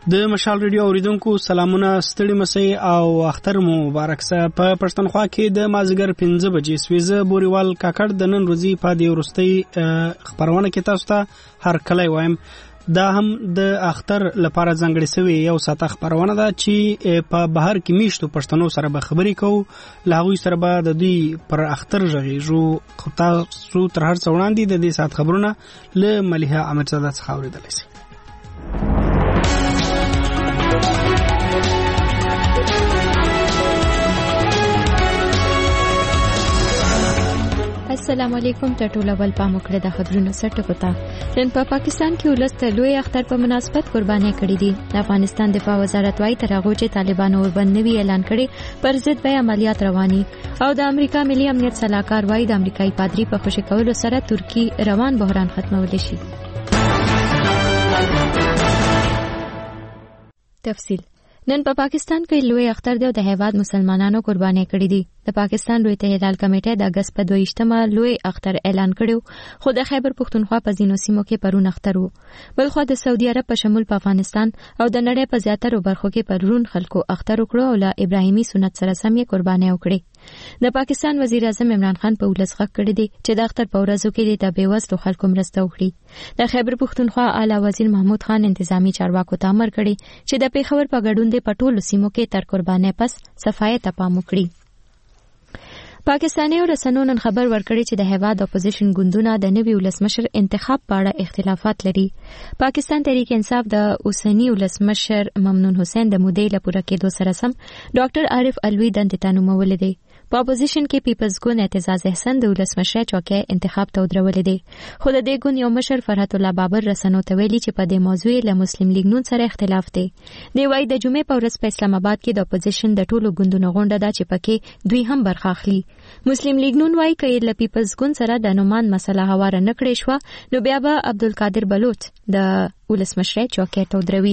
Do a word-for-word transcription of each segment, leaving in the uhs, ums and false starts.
د مشال ریډیو اوریدونکو سلامونه، ستړي مسئ او اختر مو مبارک سه. په پښتونخوا کې د مازیګر پنځه بجې سویزه بوریوال کاکړ د نن ورځې په دې وروستۍ خبرونه کې تاسو ته هر کله وایم. دا هم د اختر لپاره ځانګړې شوې یو ساعته خبرونه ده چې په بهر کې میشتو پښتنو سره به خبرې کوو، له هغوی سره به د دوی پر اختر غږیږو. خو تاسو تر هر څه وړاندې د دې ساعت خبرونه له ملیحه امیرزاده څخه اورېدلی شئ. السلام علیکم. ټټول اول پام وکړه د خبرونو سرټکو ته. نن په پاکستان کې ولست لوی اختر په مناسبت قرباني کړې دي. د افغانستان دفاع وزارت وايي تر هغه چې طالبانو وربند نوی اعلان کړي پر ضد به عملیات رواني، او د امریکا ملي امنیت صلاحکار وايي د امریکایي پادری په خوشی کولو سره ترکی روان بحران ختمول شي. تفصیل. نن په پاکستان کې لوی اختر دی او د هیواد مسلمانانو قرباني کړې دي. د پاکستان لوی تهلال کمیټه د اگست په دویشتمه لوی اختر اعلان کړو، خو د خیبر پختونخوا په ځینو سیمو کې پرون اختر وو. بلخو د سعودي عرب په شمول په افغانستان او د نړۍ په زیاترو برخو کې پرون خلکو اختر وکړو او له ابراهیمي سنت سره سم یې قرباني وکړي. د پاکستان وزیر اعظم عمران خان په ولس غږ کړی دی چې د اختر په ورځو کې د بیوزلو خلکو مرسته وکړي. د خیبر پختونخوا اعلی وزیر محمود خان انتظامی چارواکو ته امر کړی چې د پیښور په ګډون د پټولو سیمو کې تر قرباني پس صفایي ته پام وکړي. پاکستاني رسنیو نن خبر ورکړی چې د هیواد اپوزیشن ګوندونه د نوي ولسمشر انتخاب په اړه اختلافات لري. پاکستان تحریک انصاف د اوسنی ولسمشر ممنون حسین د مودې لپاره کېدو سره سم ډاکټر عارف الوی دندې ته نومول دي. په اپوزیشن کې پیپلز ګوند اعتزاز احسان د ولسمشر چوکۍ انتخاب ته ودرول دي. خو د دې ګوند یو مشر فرحت الله بابر رسنیو ته ویلي چې په دې موضوع له مسلم لیگ نون سره اختلاف دی. دی وايي د جمعې په ورځ په اسلام آباد کې د اپوزیشن د ټولو ګوندونو غونډه ده چې پکې دوی هم برخه اخلي. مسلم لیگ نون وايي چې له پیپلز ګوند سره د نومان مسله هواره نه کړې شو نو بیا به عبدالقادر بلوچ د ولسمشر چوکۍ ته ودروي.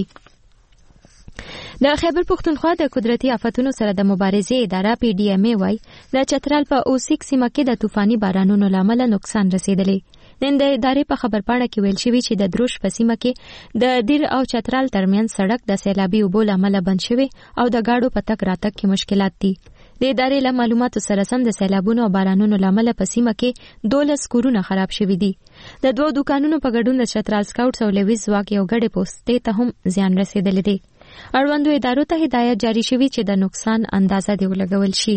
د خیبر پختونخوا د قدرتي آفتونو سره د مبارزې اداره پی ډی ایم ای وايي د چترال په اوسیک سیمه کې د طوفاني بارانونو لامل نقصان رسیدلی. نن د ادارې په خبرپاڼه کې ویل شوی چې د دروش په سیمه کې د دیر او چترال ترمنځ سړک د سیلابي اوبو لامل بند شوی او د گاډو په تک راتګ کې مشکلات دي. د ادارې له معلوماتو سره سم د سیلابونو او بارانونو لامل په سیمه کې دولس کورونه خراب شوي دي. د دوه دکانونو په ګډون د چترال سکاوټس او لویز ځواک یو ګډې پوسټې ته هم زیان رسیدلی دی. اړوندو ادارو ته هدایت جاری شوی چې د نقصان اندازه دی ولګول شي.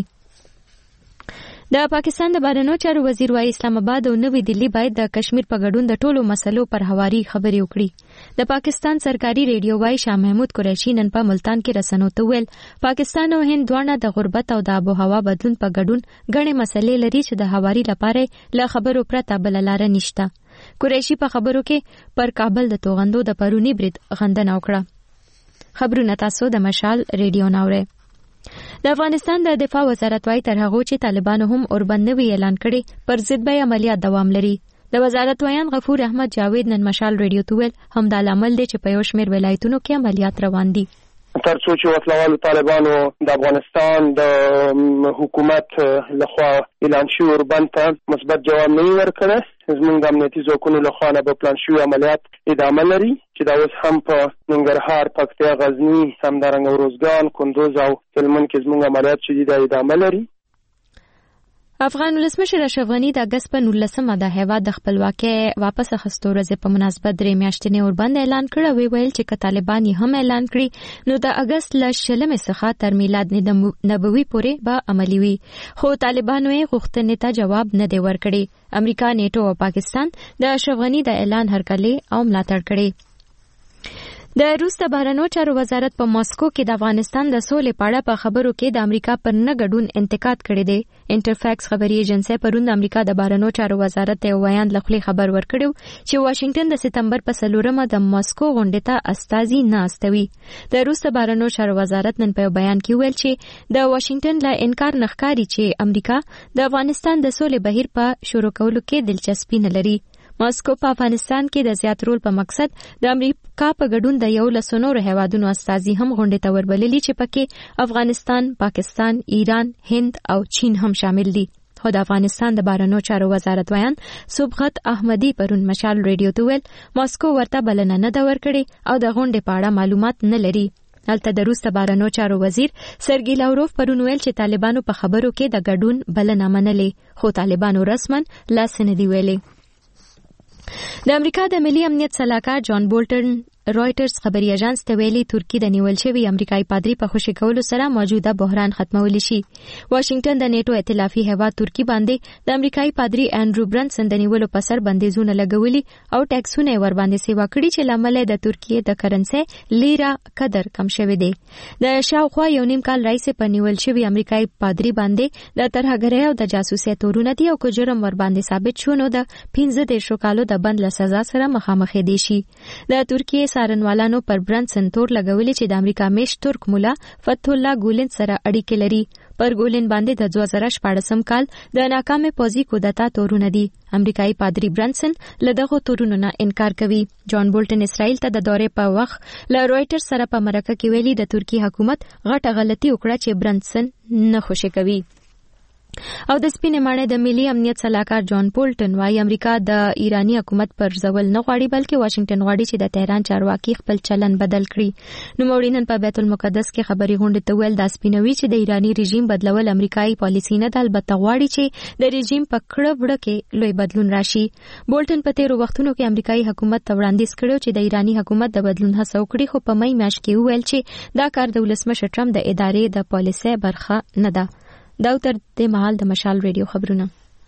د پاکستان د بهرنیو چارو وزیر وايي اسلام آباد او نوی دلی باید د کشمیر په ګډون د ټولو مسلو پر هواري خبرې وکړي. د پاکستان سرکاري ریډیو وايي شاه محمود قریشي نن په ملتان کې رسنیو ته ویل پاکستان او هند دواړه د غربت او د آب و هوا بدلون په ګډون غنې مسلې لري چې د هواري لپاره له خبرو پرته بل لار نشته. قریشي په خبرو کې پر کابل د توغندو د پرونی برید غندنه وکړه. خبرونه تاسو د مشال ریډیو ناوړه. د افغانستان د دفاع وزارت وايي تر هغه چې طالبانو هم اوربند نوی اعلان کړي پر ضد به عملیات دوام لري. د وزارت ویان غفور احمد جاوید نن مشال ریډیو ته ویل هم د عمل دي چې په یو شمېر ولایتونو کې عملیات روان دي. تر څو چې وسلوالو طالبانو د افغانستان د حکومت لخوا اعلان شوی اوربند ته مثبت جواب نه ورکړي، زموږ د امنیتي ځواکونو لخوا نه به پلان شوي عملیات ادامه لري چې دا اوس هم په ننګرهار، پکتیا، غزني، همدارنګه اروزګان، کندوز او هلمند کې زموږ عملیات چې دي دا ادامه لري. افغان ولسمشر اشرف غني د اگست په نولسمه د هیواد د خپلواکۍ واپس اخیستو ورځې په مناسبت درې میاشتې اوربند اعلان کړ. وی ویل چې که طالبان یې هم اعلان کړي نو د اگست له شلمې څخه تر میلاد نبوي پورې به عملي وي، خو طالبانو یې غوښتنې ته جواب نه دی ورکړی. امریکا، نیټو او پاکستان د اشرف غني د اعلان هرکلی او ملاتړ کړي. د روس د بهرنیو چارو وزارت په ماسکو کې د افغانستان د سولې په اړه په خبرو کې د امریکا پر نه ګډون انتقاد کړی دی. انټرفیکس خبري ایجنسی پرون د امریکا د بهرنیو چارو وزارت ته ویان لخوا خبر ورکړو چې واشنگټن د سپتمبر په څلورمه د ماسکو غونډې ته استازي نه استوي. د روس د بهرنیو چارو وزارت نن په بیان کې ویل چې د واشنگټن له انکار نخکاری چې امریکا د افغانستان د سولې بهیر په شروع کولو کې دلچسپي نه لري. ماسکو په افغانستان کې د زیات رول په مقصد د امریکا په ګډون د یو لسو نورو هیوادونو استازي هم غونډې ته وربللي چې پکې افغانستان، پاکستان، ایران، هند او چین هم شامل دي. خو د افغانستان د بهرنیو چارو وزارت ویان صبغت احمدي پرون مشال ریډیو ته ویل ماسکو ورته بلنه نه ده ورکړې او د غونډې په اړه معلومات نه لري. هلته د روس د بهرنیو چارو وزیر سرګي لاوروف پرون ویل چې طالبانو په خبرو کې د ګډون بلنه منلې خو طالبانو رسماً لاس نه دی ویلي. د امریکا د ملي امنیت سلاکار جان بولټن رائټرز خبري اژانس ته ویلي ترکی د نیول شوی امریکایي پادری په خوشی کولو سره موجوده بحران ختمول شي. واشنگټن د نیټو ائتلافي هیواد ترکی باندې د امریکایي پادری انډرو برنسن د نیولو په سر بندیزونه لګولي او ټیکسونه ور باندې سیوا کړي چې لامل د ترکیه د کرنسي لیرا قدر کم شوی دی. د شاوخوا یو نیم کال راځي په نیول شوی امریکایي پادری باندې د ترهګرۍ او د جاسوسي تورونه دي او کو جرم ور باندې ثابت شو نو د پنځه دیرشو کالو د بند له سزا سره مخامخ دي شي. د ترکیه سارنوالانو پر برنسن تور لګولې چې د امریکا میش ترک مولا فتح الله ګولن سره اړیکې لري. پر ګولن باندې د دوه زره شپږم کال د ناکامه پوزي کودتا تورونه دي. امریکایي پادری برنسن له دغه تورونو نه انکار کوي. جان بولټن اسرائیل ته د دورې په وخت له رويټرز سره په مرکه کې ویلي د ترکی حکومت غټه غلطي وکړه چې برنسن نه خوشی کوي. او د سپینې ماڼۍ د ملي امنیت سلاکار جان بولټن وايي امریکا د ایرانی حکومت پر ځول نه غواړي بلکې واشنگټن غواړي چې د تهران چارواکي خپل چلن بدل کړي. نو مورینن په بیت المقدس کې خبري غونډه ته ویل د سپینوي چې د ایرانی رژیم بدلول امریکایي پالیسی نه ده البته غواړي چې د رژیم په کړه وړه کې لوی بدلون راشي. بولټن په تیرو وختونو کې امریکایي حکومت ته وړاندیز کړو چې د ایرانی حکومت د بدلون هڅه وکړي خو په مې میاشت کې ویل چې دا کار د ولسمشر ټرمپ د ادارې د پالیسۍ برخه نه ده. دا تر دې مهال د مشال ریډیو خبرونه.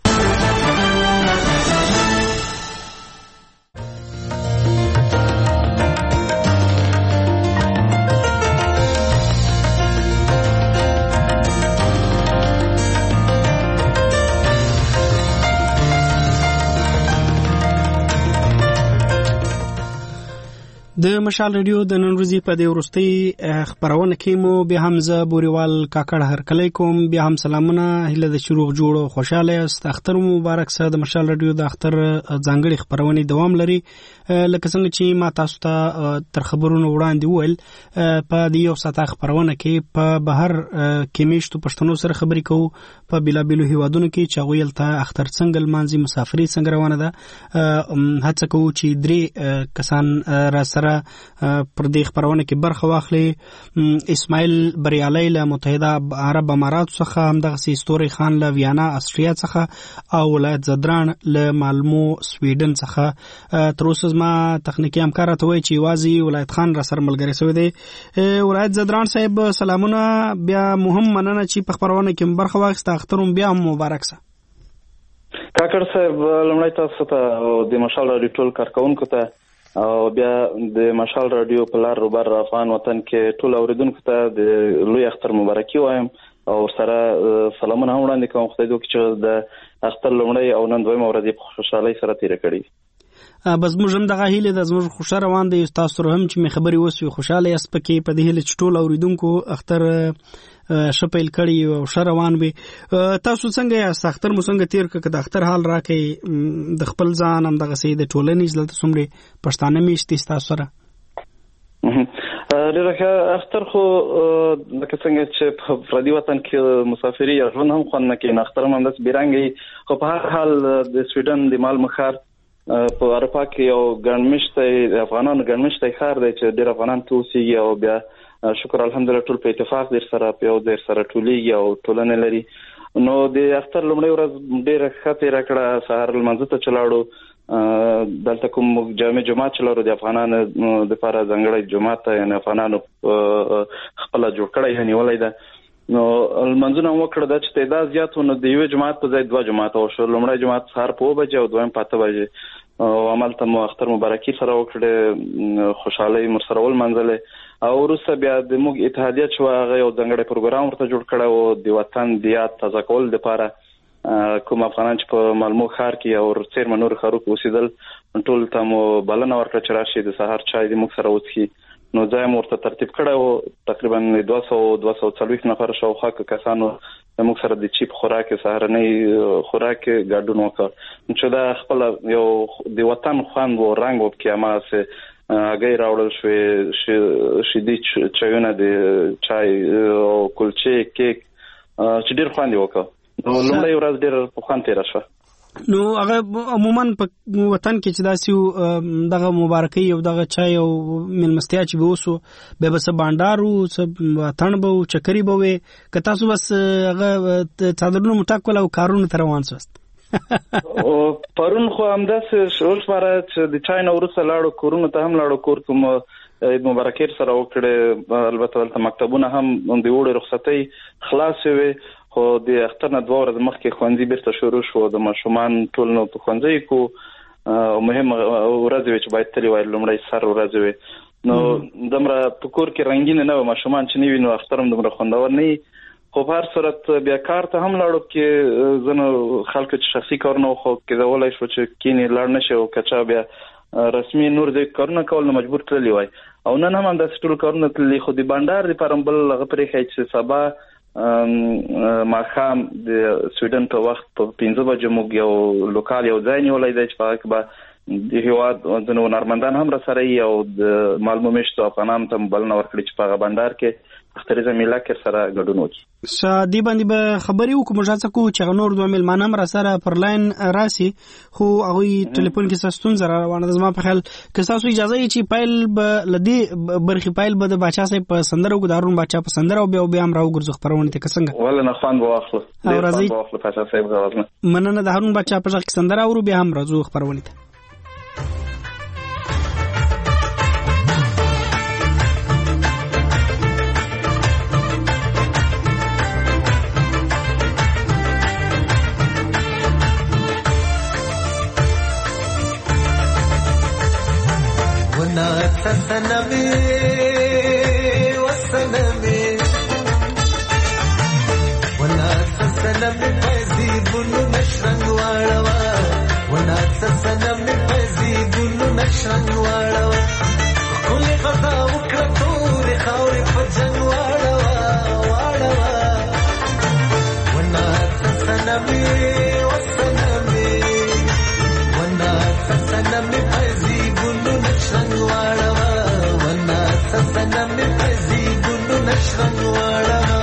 د مشال ریډیو د نن ورځې په دې وروستۍ خبرونه کې مو بیا هم زه بوریوال کاکړ هرکلی کوم. بیا هم سلامونه، هیله د شروع جوړ او خوشاله یاست. اختر مبارک سه. د مشال ریډیو د اختر ځانګړي خبرونه دوام لري لکه څنګه چې ما تاسو ته تر خبرونو وړاندې وویل په دې یو ساعته خبرونه کې په بهر کې میشتو پښتنو سره خبرې کوو په بیلابیلو هیوادونو کې چې هغوی هلته اختر څنګه لمانځي، مسافري څنګه روانه ده. هڅه کوو چې درې کسان را سره پر دې خبرونه کې برخه واخلي. اسماعیل بریالی له متحده عرب اماراتو څخه، همدغسې ستوري خان له ویانا استریا څخه او ولایت زدران له مالمو سویډن څخه. تر اوسه زما تخنیکي همکار راته وایي چې یوازې ولایت خان را سره ملګری شوی دی. ولایت زدران صاحب سلامونه، بیا مهم مننه چې په خبرونه کې برخه واخیسته. اختر بیا هم مبارک سه. کاکړ صاحب لومړی تاسو ته د مشال راډیو ټول کارکونکو ته او بیا د مشال راډیو په لار روبر افغان وطن کې ټول اوریدونکو ته د لوی اختر مبارکي وایم او سره سلامونه هم وړاندې کوم. خدای دې وکړي چې د اختر لومړی او نن دویمه ورځ په خوشحالۍ سره تېره کړي. بس موږ هم دغه هیله د زموږ خوشا روان دی. تاسو سره هم چې مې خبرې وسوي خوشاله یاست پکې په دې هیله چې ټول اوریدونکو اختر شپیل کړي او ښه روان وي. تاسو څنګه یاست؟ اختر مو څنګه تیر کړ؟ د اختر حال راکړئ د خپل ځان همدغسې د ټولنې دلته څومره پښتانه میشتي ستاسو سره؟ ډېره ښه. اختر خو لکه څنګه چې په پردي وطن کې مسافري یا ژوند هم خوند نه کوي، نو اختر هم همداسې بېرنګه خو په هر حال د سویډن د مالمو ښار په اروپا کې یو ګڼمشتی افغانانو ګڼمشتی ښار دی چې ډېر افغانان ته اوسېږي او بیا شکر الحمدلله ټول په اتفاق دیر سره په یو ځای سره ټولېږي او ټولنه لري. نو د اختر لومړۍ ورځ ډېره ښه تېره کړه. سهار لمانځه ته چې لاړو، دلته کوم جامع جومات چې لرو د افغانانو دپاره ځانګړی جومات ته یعنې افغانانو خپله جوړ کړی یا نیولی ده. نو لمانځونه هم وکړه. دا چې تعداد زیات و نو د یوې جومات په ځای دوه جوماته وشو. لومړی جومات سهار په اوه بجې او دویم په اته بجې او همالته مو اختر مبارکي سره وکړې، خوشحالۍ مو سره ولمانځلې. او وروسته بیا د موږ اتحادیه چې وه هغه یو ځانګړی پروګرام ورته جوړ کړی و د وطن د یاد تازه کولو دپاره. کوم افغانان چې په مالمو ښار کې او څیرمه نورو ښارو کې اوسېدل ټول ته مو بلنه ورکړه چې راشي د سهار چای د موږ سره وڅښي. نو ځای مو ورته ترتیب کړی و. تقریبا دوه سوه دوه سوه څلوېښت نفر شاوخوا کسانو موږ سره د چیپ خوراک سهارنۍ خوراک ګډون وکړ چې دا خپل یو د وطن خوند و رنګ و پکې هماغسې هګۍ راوړل شوې، شیدې چایونه د چای او کلچې کیک چې ډېر خوند یې وکړ. نو لومړی ورځ ډېر په خوند تېره شوه. نو هغه عموما په وطن کې چې داسې دغه مبارکي او دغه چای او مېلمستیا چې به اوسو به به څه بانډار وو، څه اتڼ به وو، چکري به وې، که تاسو بس هغه څادرونه مو ټاک کول او کارونو ته روان سوست؟ پرون خو همداسې شروع شوه چې د چای نه وروسته لاړو کورونو ته هم لاړو. کور کوم عید مبارکي سره وکړې، البته دلته مکتبونه هم د اوړي رخصتۍ خلاص وې، خو د اختر نه دوه ورځې مخکې ښوونځي بیرته شروع شو. د ماشومان ټول نو په ښوونځي کو او مهم ورځ وي چې باید تللی وای، لومړی سر ورځ وي. نو دومره په کور کې رنګین نه و، ماشومان چې نه وي نو اختر هم دومره خوندور نه وي. خو په هر صورت بیا کار ته هم لاړو کې ځینو خلکو چې شخصي کارونه خو کېدولی شو چې کینې لاړ نه شي او که چا بیا رسمي نور ځای کارونه کول نو مجبور تللی وای. او نن هم همداسې ټول کارونه تللي، خو د بانډار دپاره هم بل هغه پرېښی چې سبا ماښام د سویډن په وخت په پنځه بجې موږ یو لوکال یو ځای نیولی دی چې په هغه کې به د هېواد ځینې هنرمندان هم راسره وي او د معلومو میشتو افغانانو ته بلنه ورکړي چې په هغه بانډار کې اختریزه میله کې سره ګډون وکړي. دې باندې به خبرې وکړو، موږ هڅه کوو چې هغه نور دوه میلمانه هم راسره پر لاین راسي، خو هغوی ټلیفون کې څه ستونزه را روانه ده. زما په خیال که ستاسو اجازه وي چې پیل به له دې برخې پیل به د باچا صاحب په سندره وکړو، د هارون باچا په سندره، او بیا بیا هم راوګرځو خپرونې ته، که څنګه؟ ولې نه، خوند به واخلو، ډېر خوند به واخلو باچا صاحب غواړم. مننه. د هارون باچا په غږ کې سندره اورو، بیا هم راځو خپرونې ته. سنمي وسنمي ولا سنمي فزي بنو نشرن واړوا ولا سنمي فزي بنو نشرن واړوا كل غدا وکړو د خاورې په جن واړوا واړوا ولا سنمي وسنمي ولا سنمي فزي بنو نشرن واړوا سنمي فزي بنو نشرن واړوا.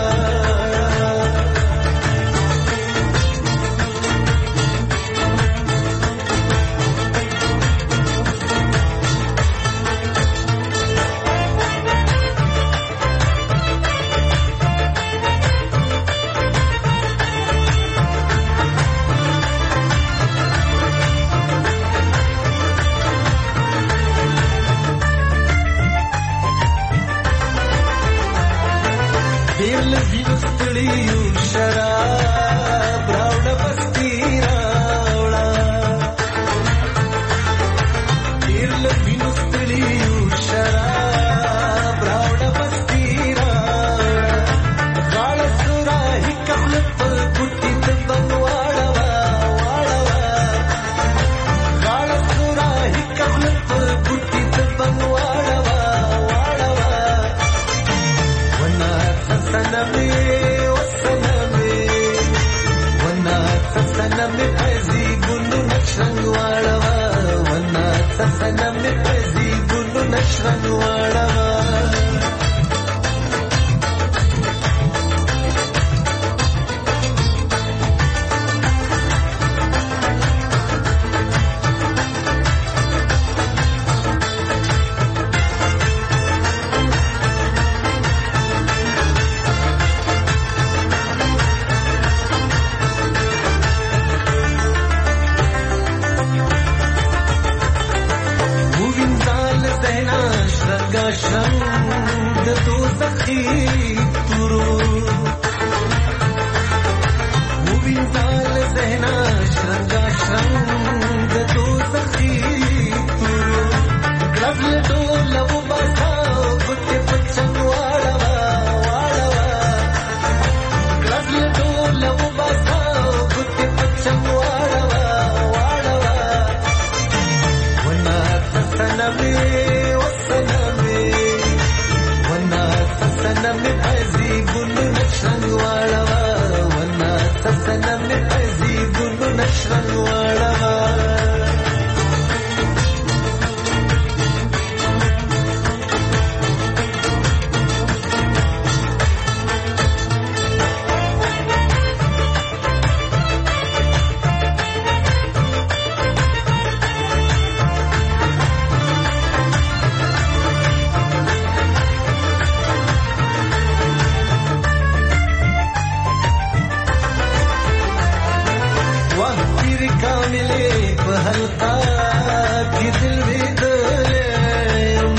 حلقه کې دل ویدلم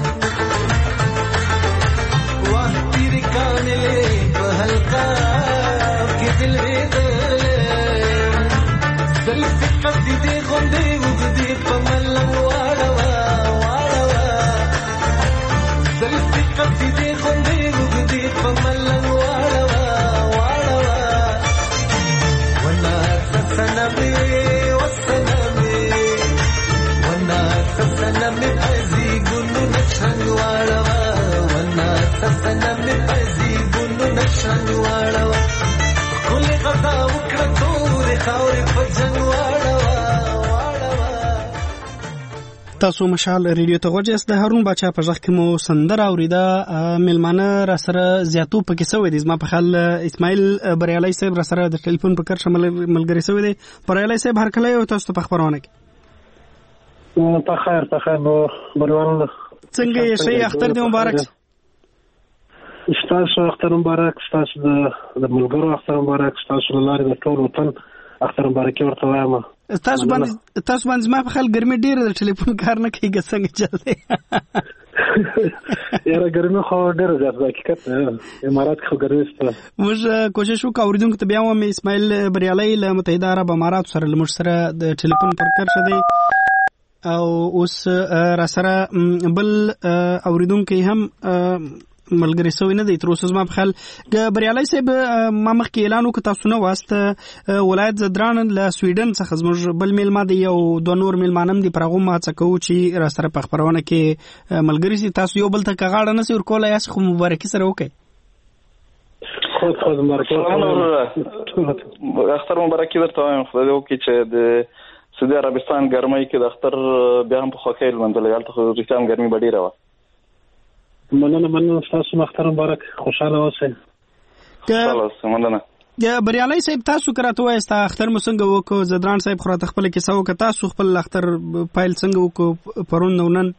واه تیر کانې په حلقه کې دل ویدلم زلفې قصیدې غوندې وګدې په ملنګ واړوه واړوه زلفې قصیدې غوندې وګدې په ملنګ واړوه واړوه وناس سنمې وسنمې وناس سنمې پزي ګلو نشنګ واړوه وناس سنمې پزي ګلو نشنګ واړوه کله غدا وکړه تورې خاورې په جنګ واړوه واړوه. تاسو مشال ریډیو ته غوږی د هارون باچا په ځخ کې مو سندره اوریده ملمانه را سره زیاتو پکې سوې دي. زما په خیال اسماعیل بریالي صاحب را سره د ټلیفون په کرښه ملګری سوې دي. بریالي صاحب هر کله یو تاسو په خبرونه کې په خیر په خیر نو بریوال څنګه یې شي اختر دې مبارک تاسو اختر مبارک تاسو د ملګرو اختر مبارک تاسو لاره د ټول وطن اختر مبارک ورته وایم. تاسو باندې تاسو باندې ما په خیال ګرمي ډیره د ټلیفون کار نه کوي څنګه چلته یاره ګرمي خو ډیره زیات ده حقیقت امارات خو ګرمي ست موږ کوشش وکړو اوریدونکو ته بیا و اسماعیل بریالي له متحده عرب امارات سره لمر سره د ټلیفون پر کرښه دی او اوس را سره بل اوریدونکو هم ملګری سوی نه دی تر اوسه. زما په خیال بریالي صاحب ما مخکې اعلان وکړ تاسو نه واسطه ولایت زدران له سویډن څخه زموږ بل میلمه دی او دوه نور میلمانم دي پر هغه ما څه کوو چې را سره په خبرونه کې ملګری سي تاسو یو بل ته کغاړه نه سي ورکولای یاس خو مبارکي سره وکړي. خو خو مبارکي اختر مبارکي درته وایم خو دا وکړي چې د سعودي عربستان ګرمۍ کې د اختر بیا هم په خوښۍ لمانځل یالته خو ریښتیا هم ګرمي به ډېره وه. مننه مننه تاسو اختر مبارک خوشاله اوسئ. خوشاله اوسئ مننه. یا بریالي صاحب تاسو کراته وایسته اختر مو څنګه وکړو زدران صاحب خو راته خپل کیسه وکړه تاسو خپل اختر پایل څنګه وکړو پرون نو نن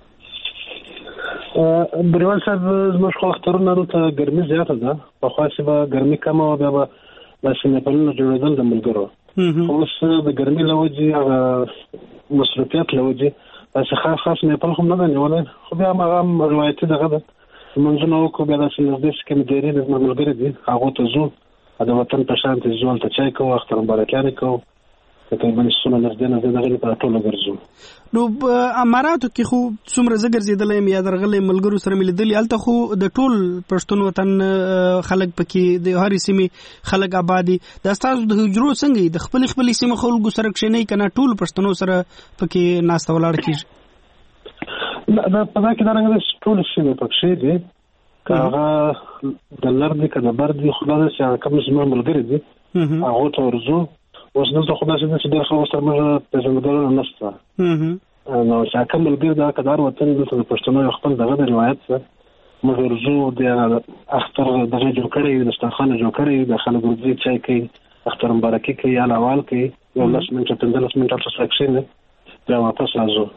بریوال صاحب زموږ خو اخترونه دلته ګرمي زیاته ده په خاصه به ګرمي کمه او بیا به داسې نیپلونه جوړېدل د ملګرو اوس د ګرمي له وجې هغه مصروفیت له وجې داسې خاص خاص نیپل هم نه ده نیولی خو بیا هغه روایتي دغه ده لمونځونه وکړو بیا داسې نږدې چې کومې ډېرې د زما ملګري دي هغو ته ځو د وطن په شان ته ځو هلته چای کوو اختر مبارکیانې کوو تقریبا سونه نږدې نږدې دغه لپاره ټوله ګرځو. نو اماراتو کې خو څومره زه ګرځېدلی یم یا درغلی ملګرو سره مې لیدلي هلته خو د ټول پښتون وطن خلک پکې د هرې سیمې خلک آباد دي. دا ستاسو د حجرو څنګه دي د خپلې خپلې سیمې خلکو سره کښېنئ که نه ټول پښتنو سره پکې ناسته ولاړه کېږي؟ دا په دا کې دارنګه ده چې ټولې سیمې پکښې دي که هغه د لر دي که د بر دي خو دا ده چې هغه کوم زما ملګري دي هغو ته ورځو. اوس دلته خو داسې ده چې ډېر خلکو سره موږ پېژندګلوونه نشته نو چې هغه کوم ملګري د کدار وطن دلته د پښتنو یو خپل دغه د روایت ده موږ ورځو د اختر دغه جوړ کړی وي دسترخوان جوړ کړی وي د خلک ورځي چای کوي اختر مبارکي کوي حال احوال کوي یو لس منټه پنځلس منټه هلته سره کښېني بیا واپس راځو.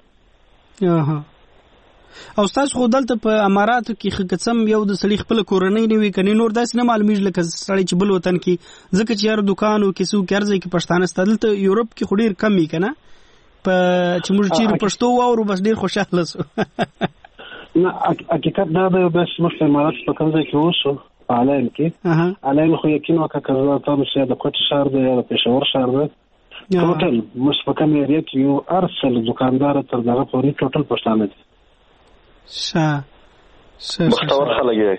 او تاسو خو دلته په اماراتو کې خکڅم یو د سړي خپل کورنۍ نه وي کني نور داسې نه معلومیږي لکه سړی چې بل وطن کې ځکه چې هر دکان او کیسو کارځي کې پښتانه ستدل ته یورپ کې خډیر کم وي کنه په چې موږ چې پښتو واورو بس ډیر خوشاله سو. نه حقیقت دا ده بس موږ په امارات په کوم ځای کې اوسو په علایم کې علایم خو یقین وکړه که زه تاسو د کوټ ښار دی یا د پېښور ښار دی ټوټل موږ په کوم ایریا کې یو هر څه دکاندار تر دغه پورې ټوټل پښتانه دي. شا شا بختور خلک یې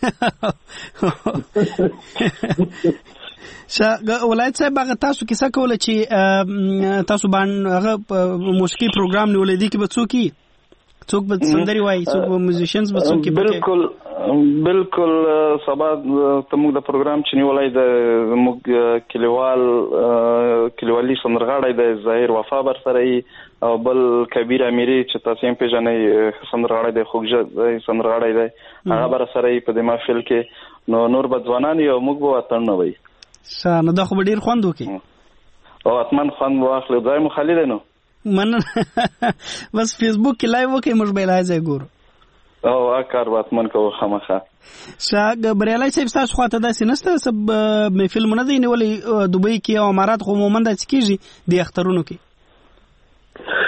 شا ولایت صاحب هغه تاسو کیسه کوله چې تاسو باندې هغه موسیقي پروګرام نیولې دي کې به څوک څوک به سندري وایي څوک به میوزیشنز به څوک بالکل بالکل سبا تموږ د پروګرام چې نیولای د موږ کلیوال کلیوالي سندرغاړی د ظاهر وفا بر سره او بل کبیر امیری چې تاسو یې پیژنئ سندرغاړی د خوږه سندرغاړی دی هغه بر سره په د محفل کې نو نور بدوانان یو موږ به وطن نه وي شانه دا خو ډیر خوند وکي او اتمن خوند واخلې دای مو خالد نو من بس فیسبوک کې لایو وکي موږ به لایزه ګورو او اکر واتمن کو خامخه شاګ بریالي صاحب تاسو خواته داسې نسته سب مې فلمونه دی نیولې دوبۍ کې او امارات خو عموما د چکیږي د اخترونو کې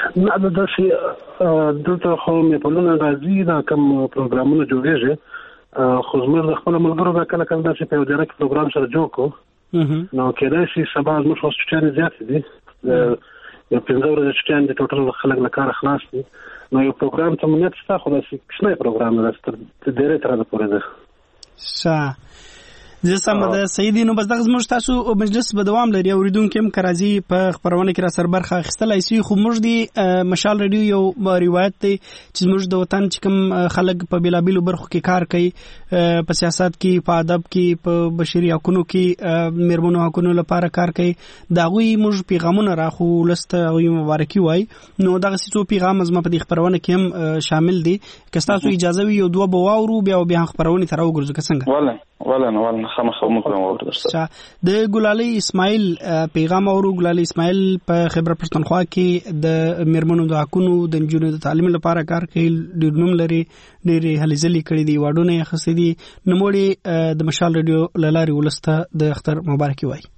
نه دا داسې دلته خو مې په لونه راځي دا کوم پروګرامونه جوړېږي خو زموږ د خپلو ملګرو به کله کله داسې په یو ډایرکټ پروګرام سره جوړ کړو نو کېدای شي سبا زموږ خو چټیانې زیاتې دي یو پنځه ورځې چټیان دي ټوټل خلک له کاره خلاص دي نو یو پروګرام ته مونږ شته خو داسې کوچنی پروګرام دی تر ډېرې تر ده پورې ده ښه زه سمه ده صحیح دي نو بس دغه زموږ تاسو مجلس به دوام لري اورېدونکي هم که راځي په خپرونه کې را سره برخه اخیستلی سي خو موږ د مشال راډیو یو روایت دی چې زموږ د وطن چې کوم خلک په بېلابېلو برخو کې کار کوي په سیاست کې په ادب کې په بشري حقونو کې میرمنو حقونو لپاره کار کوي د هغوی موږ پیغامونه راخو ولس ته هغوی مبارکي وایي نو دغسې څو پیغام زما په دې خپرونه کې هم شامل دي که ستاسو اجازه وي یو دوه به واورو بیا بیا هم خپرونې ته راوګرځو که څنګه ولا نه ولا خامخا مکرم ورته د ګلالي اسماعیل پیغام اورو ګلالي اسماعیل په خیبر پښتونخوا کې د میرمنو د حقونو د نجونو د تعلیم لپاره کار کوي ډېر نوم لري ډېرې هلې ځلې کړي دي واډونه یې اخیستي دي نوموړي د مشال راډیو له لارې ولس ته د اختر مبارکي وایي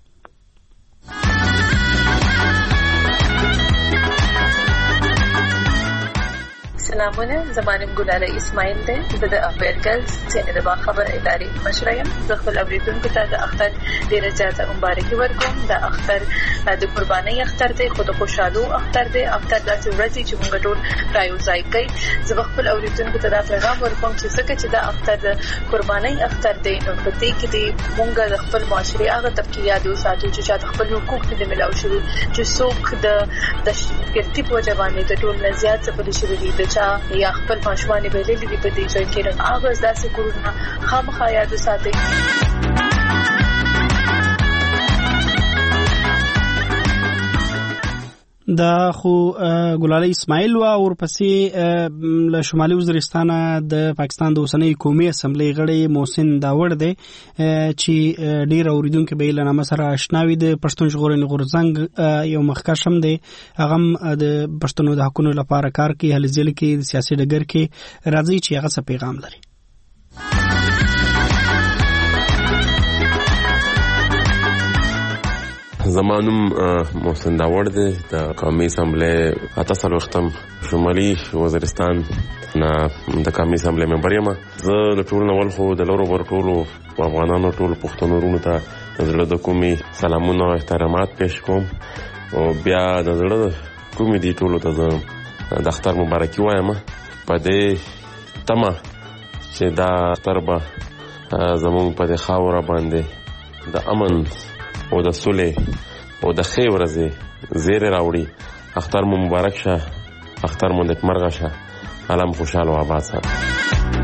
سلامونه زمانم ګلاله اسماعیل دی زه د افیر ګرلز چې د باخبر ادارې مشره یم زه خپل اوریدونکو ته د اختر ډېره زیاته مبارکي ورکوم د اختر د قربانۍ اختر دی خو د خوشحالو اختر دی اختر داسې ورځ چې موږ ټول رايوځای کوي زه خپل اوریدونکو ته دا پیغام ورکوم چې څنګه چې د اختر د قربانۍ اختر دی نو په دې کې دی موږ د خپل معاشري هغه طبقیات وساتو چې چاته خپل حقوق دې ملاو شوي چې څوک د د شرکتي په وجبانې د ټول نه زیات څه پلي شوي دي د یا خپل ماشومان به لیدلې دي په دې ځای کې نو هغه داسې کورونه خامخا یاد وساتئ دا خو ګلالي اسماعیل وا ورپسې له شمالي وزیرستان د پاکستان د اوسنۍ قومي اسمبلی غړی محسن داوړ دی چې ډیر اوریدونکو به له نامه سره آشنا وي د پښتون ژغورنې غورځنګ یو مخکښ هم دی هغه د پښتنو د حقونو لپاره کار کوي هلې ځلې کې د سیاسي ډګر کې راځي چې هغه څه پیغام لري زمانم محسن داوړ دی د قومي اسمبلی اته څلوېښتم شمالي وزیرستان نه د قومي اسمبلی ممبر یم زه د ټولو نه اول خو د لرو بر ټولو افغانانو ټولو پښتنو وروڼو ته د زړه د کومې سلامونه او احترامات پیش کوم او بیا د زړه کومې دي ټولو ته زه د اختر مبارکي وایم په دې تمه چې دا اختر به زموږ په دې خاوره باندې د امن او د سولې او د ښې ورځې زیری راوړي اختر مو مبارک شه اختر مو نیکمرغه شه الله مو خوشحاله او آباد ساتي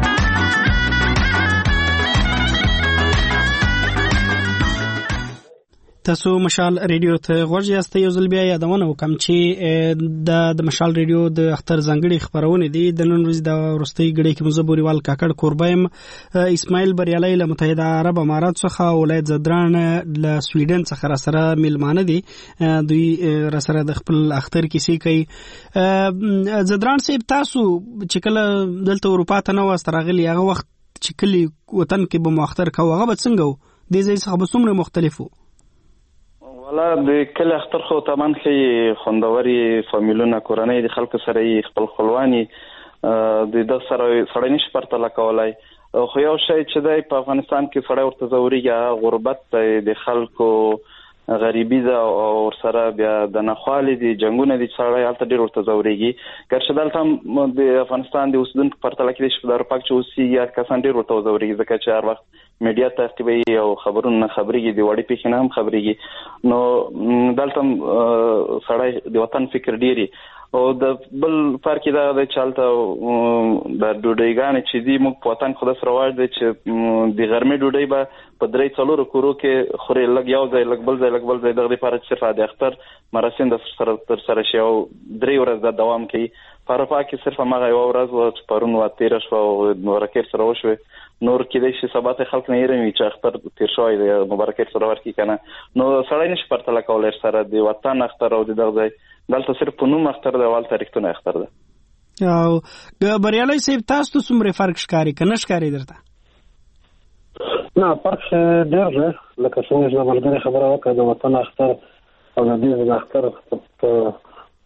تاسو مشال ریډیو ته غوږ یاست یو ځل بیا یادونه وکم چې د د مشال ریډیو د اختر ځانګړي خبرونه دي د نن ورځې د وروستۍ غړي کې مزه بوريوال کاکړ کوربایم اسماعیل بریالي له متحده عرب امارات څخه ولایت زدران له سویډن څخه را سره میلمانه دي دوی را سره د خپل اختر کیسې کوي زدران صاحب تاسو چې کله دلته اروپا ته نو واستراغلی هغه وخت چې کلی وطن کې به مختر کوي هغه به څنګه و د ځای څخه به څومره مختلفو والا د کله اختر خو تمام خي خوندوري فامیلونه کورنۍ د خلکو سره خپل خپلواني د د سره سره نش پرتل کولای خو یو شی چې د په افغانستان کې سره ورته ضروري غربت د خلکو غریبی ده او سره بیا د نخوالي دي جنگونه دي سره حالت ډیر ورته ضروريږي ګرځه دلته د افغانستان د اوسیدونکو پرتل کې د شپږ پاک چوسي یا کسان ډیر ورته ضروريږي ځکه چې هر وخت میډیا تعقیبي او خبرونه خبريږي د وړي پېښنه هم خبريږي نو دلته سره د وطن فکر ډيري او د بل فرق دا د چالت د ډوډۍ چې دی موږ په وطن خود سره واړ دي چې د غرمې ډوډۍ به په درې څلور کورو کې خوري لګ یو ځای لګ بل ځای لګ بل ځای دغه لپاره چې صرف د اختر مراسم د سره تر سره شي او درې ورځې د دوام کوي پرپا کې صرف هغه یو ورځ و پرون و تیر شو او مبارکې سره وشو نور کې د شي سبات خلک نه یې چې اختر تیر شوی د مبارکې سره ورکی کنه نو سړی نشي پرتل کولای سره د وطن اختر او د دغه ځای دلته صرف په نوم اختر د اول تاریخونه اختر ده او د بریالي صاحب تاسو ته څومره فرق ښکاری کنه ښکاری درته نه فرق ډېر دی لکه څنګه چې بلګری خبره وکړه د وطن اختر او د دې د اختر په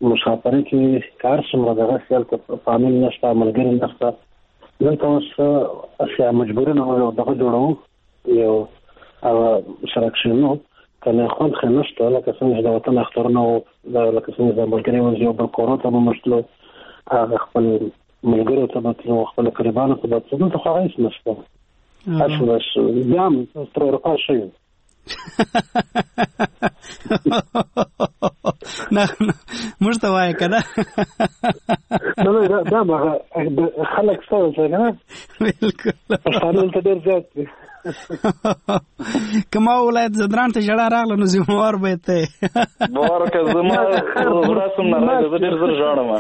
مسافرۍ کې کار څومره دغه خیال ته فامیل نشته ملګري نشته دلته اوس اسیا مجبوري نه وو دغه جوړو یو هغه سرکشنو کنه خون خو نشته لکه څنګه د وطن اخترونه او لکه څنګه د ملګري ونځي او بل کورو ته مشتلو هغه خپل ملګرو ته به خپل قربانو ته به څه خو هیڅ نشته اصل بس بیا هم تر اروپا شي نه موږ ته وایي که نه نه دا به خلک ستاسو څه نه بالکل پښتانه دلته ډېر زیات دي که ما ولایت زدران ته ژړا راغله نو ذمهوار به یې ته مبارکه زما رسم نه راځي زه ډېر زر ژاړم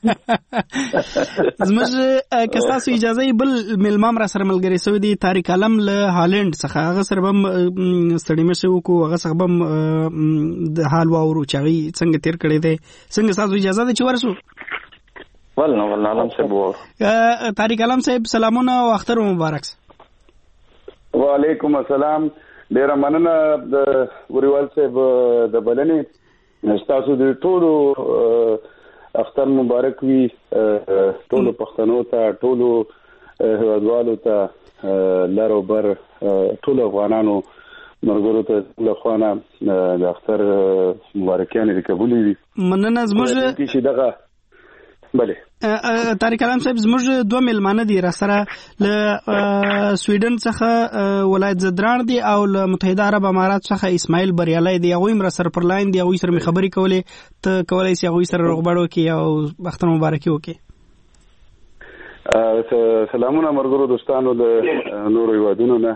زموږ که ستاسو اجازه یې بل میلمه هم را سره ملګری سوی دی طارق علم له هالنډ څخه هغه سره به هم ستړي مشي وکړو هغه څخه به هم د حال واورو چې هغوی څنګه تېر کړی دی څنګه ستاسو اجازه ده چې ورسو ولنه ولنه علم صاحب ووایو طارق علم صاحب سلامونه او اختر مبارک وعلیکم السلام ډیره مننه د وریوال صاحب د بلنې تاسو د ټولو اختر مبارک وي ټولو پښتنو ته ټولو هیوادوالو ته لر او بر ټولو افغانانو مرګرو ته له خوانه د اختر مبارکیانې د قبولې وي مننه زموږ چې دغه بله طارق علم صاحب زموږ دوه میلمانه دي را سره له سویډن څخه ولایت زدران دي او له متحده عرب امارات څخه اسماعیل بریالی دی هغوی هم را سره پر لاین دي هغوی سره مې خبرې کولې ته کولی سي هغوی سره روغبړ وکړي او اختر مبارکي وکړي سلامونه مرګرو دوستانو د نورو هیوادونو نه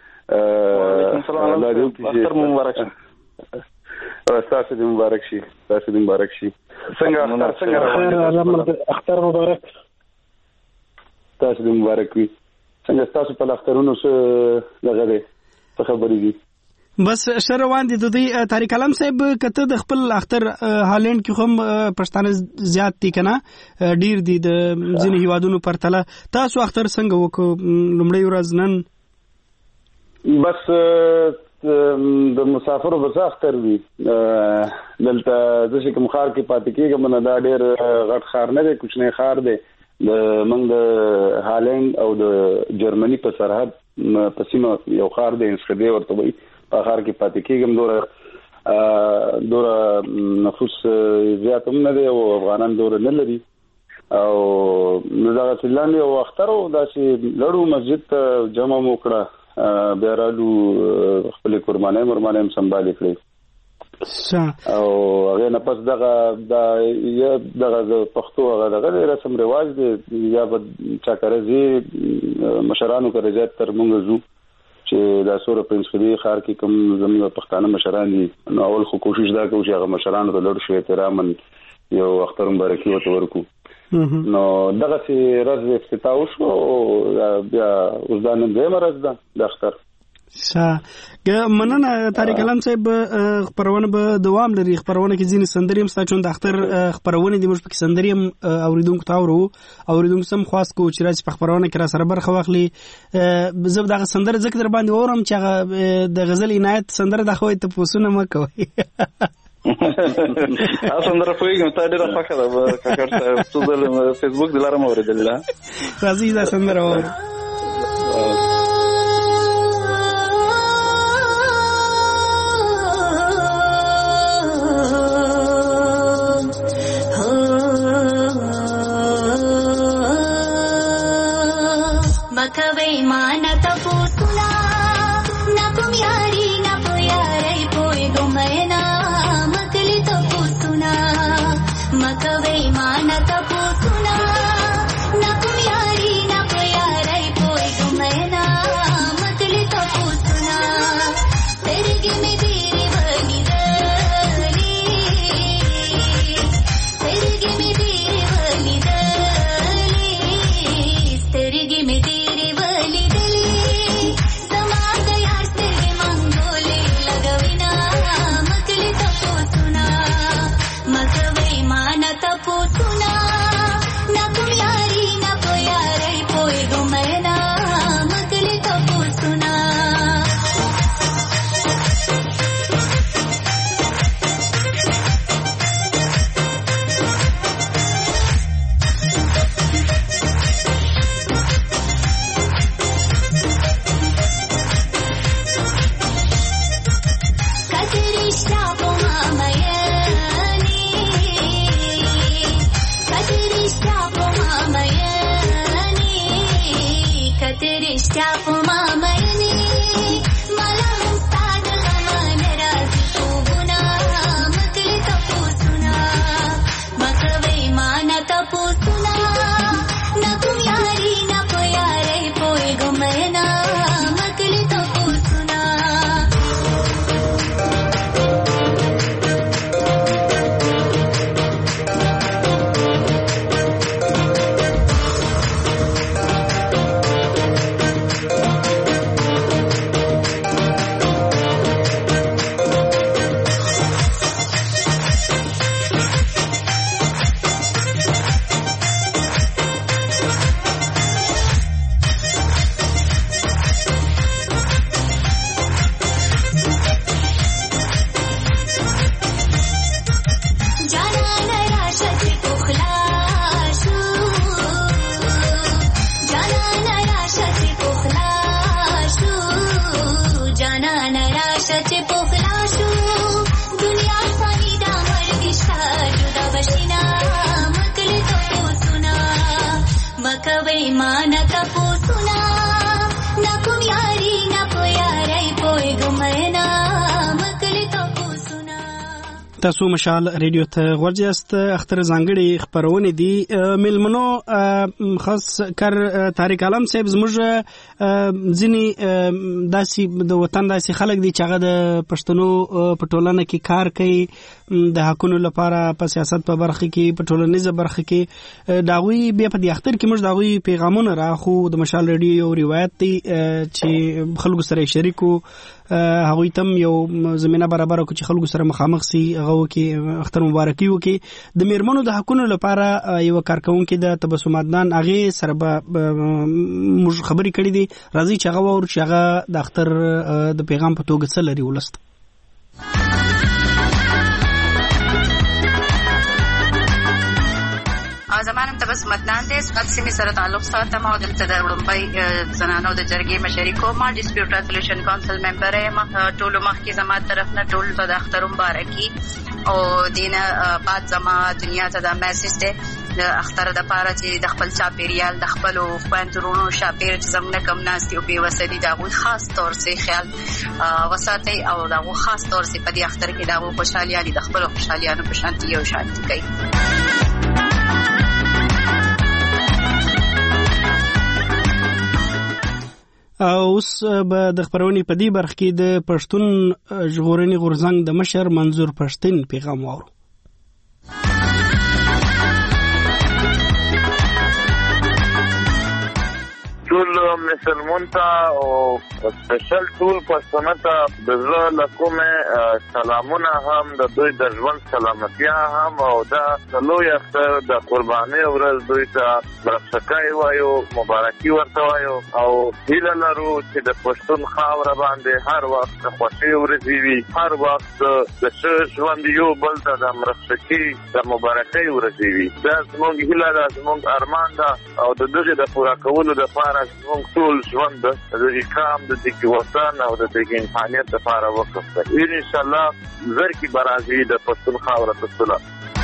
الله دې اختر مبارک تاسو دې مبارک شي تاسو دې مبارک شي څنګه څنګه اختر مبارک تاسو دې مبارک وي څنګه تاسو په اخترونو څه دغه دې څه خبرې دي بس ښه روان دي د دوی طارق علم صاحب کته د خپل اختر هالند کې هم پښتانه زیات دي کنه ډیر دي د ځینې هیوادونو پرتله تاسو اختر څنګه وکړو لومړی ورځ نن بس د مسافرو بس اختر وي دلته د شي کوم خار کې پاتې کېږم نه دا ډېر غټ خار نه دی کوچنی خار دی د موږ د هالند او د جرمني په سرحد په سیمه یو خار دی انسخدي ورته وي په خار کې پاتې کېږم دوره دوره نفوس زیات هم نه دی او افغانان دوره نه لري او نو دا څلانه او اختر او داسې لړو مسجد ته جمع وکړه بیا رالو خپل قربانای مرمانه هم سنبالي کړی او هغه نه پس دغه د دغه پښتو هغه دغه رسم رواج دی یا په چاکرزي مشرانو کې رجات تر مونږ زو چې دا سوره پرنس خدي خار کې کوم زموږ پښتانه مشران دي نو اول خو کوشش دا کوي چې هغه مشرانو ته لړ شو احترام یو اختر مبارکي وته ورکو نو دغه سي راز افتتاح شو بیا اوس دا نن دیمه راز ده د اختر ښه مننه طارق علم صاحب خبرونه به دوام لري خبرونه کې ځینې سندرې هم ستاسو د اختر خبرونه دي موږ په سندرې هم اوریدونکو ته اورو اوریدونکو سم خاص کو چې راځي په خبرونه کې را سره برخه واخلي زه دغه سندره ذکر در باندې اورم چې هغه د غزل عنایت سندره د خوې ته پوسونه مکوي تاسو اندر پوهیږم تا ډیره خوښه ده کاکړ صاحب څو ځله فیسبوک دلاره مې اورېدلې راځي دا سندره وایي مکوي مان تپوسنا نکم یاری نپو یاری پوی ګمنا مکلی تپوسنا مکوي مان تپوسنا نکم یاری نپو یاری پوی ګمنا چې پوخلا شو دنیا فانی دا مرګشتا جدا بشینا مکل تپوسنا مکوي مان تپوسنا نا کوم یاري نا پویارای پوي ګمنا مکل تپوسنا. تاسو مشال ریډیو ته ورجاست اختر ځانګړي خبرونه دي ملمنو خاص کر طارق عالم صاحب زموږ ځینی داسي د وطن داسي خلک دي چې هغه د پښتنو په ټولنه کې کار کوي د حقونو لپاره په سیاست په برخه کې په ټولنیزه برخه کې داوی بیا په دې اختر کې موږ داوی پیغامونه راخو د مشال ریډیو روایت دي چې خلکو سره شریکو هغه تم یو زمينه برابر کو چې خلکو سره مخامخ سي هغه کې اختر مبارکي وکي د میرمنو د حقونو لپاره یو کارکونکو د تبسم عدنان هغه سره موږ خبرې کړې دي راځي چې هغه ور چې هغه د اختر د پیغام په توګه څه لري ولست. زمانم تبسم عدنان دې سیمې سره تعلق ساتم او دلته د وړمبای زنانو د جرګې مشري کوم ډیسپیوټ ریزولوشن کونسل ممبر یم ټول مخکې زما طرف نه ټول ته د اختر مبارکي او دینه بعد زما دنیا ته د میسج دی د اختر د پاره چې د خپل چاپیریال د خپل خويندرونو شاپیر چې زمونه کم ناس دی او په وسدي دا غوي خاص طور سي خیال وساتي او دا غو خاص طور سي په دې اختر کې دا غو خوشالي د خپل خوشاليانو په شانتي او شانتي کوي. اوس به د خبرونې په دې برخه کې د پښتون ژغورنې غورځنګ د مشر منظور پښتين پیغام واورو. ټول مسلمان ته او سپیشل ټول پښتون ته د زړه له کومه سلامونه هم د دوی د ژوند سلامتیا هم او دا لوی اختر د قربانۍ ورځ دوی ته برخصکای وایو مبارکي ورته وایو او هیله لرو چې د پښتون خاوره باندې هر وخت خوشي ورځي وي هر وخت د ژوند یو بل ته د مرخصکي د مبارکي ورځي وي دا زموږ هیله ده زموږ ارمان ده او د دغه د پوره کولو لپاره زموږ ټول ژوند د اکرام د دې وطن او د دې انسانیت لپاره وقف دی ان شاء الله زر کی برازي د پښتون خاوره ته صلح.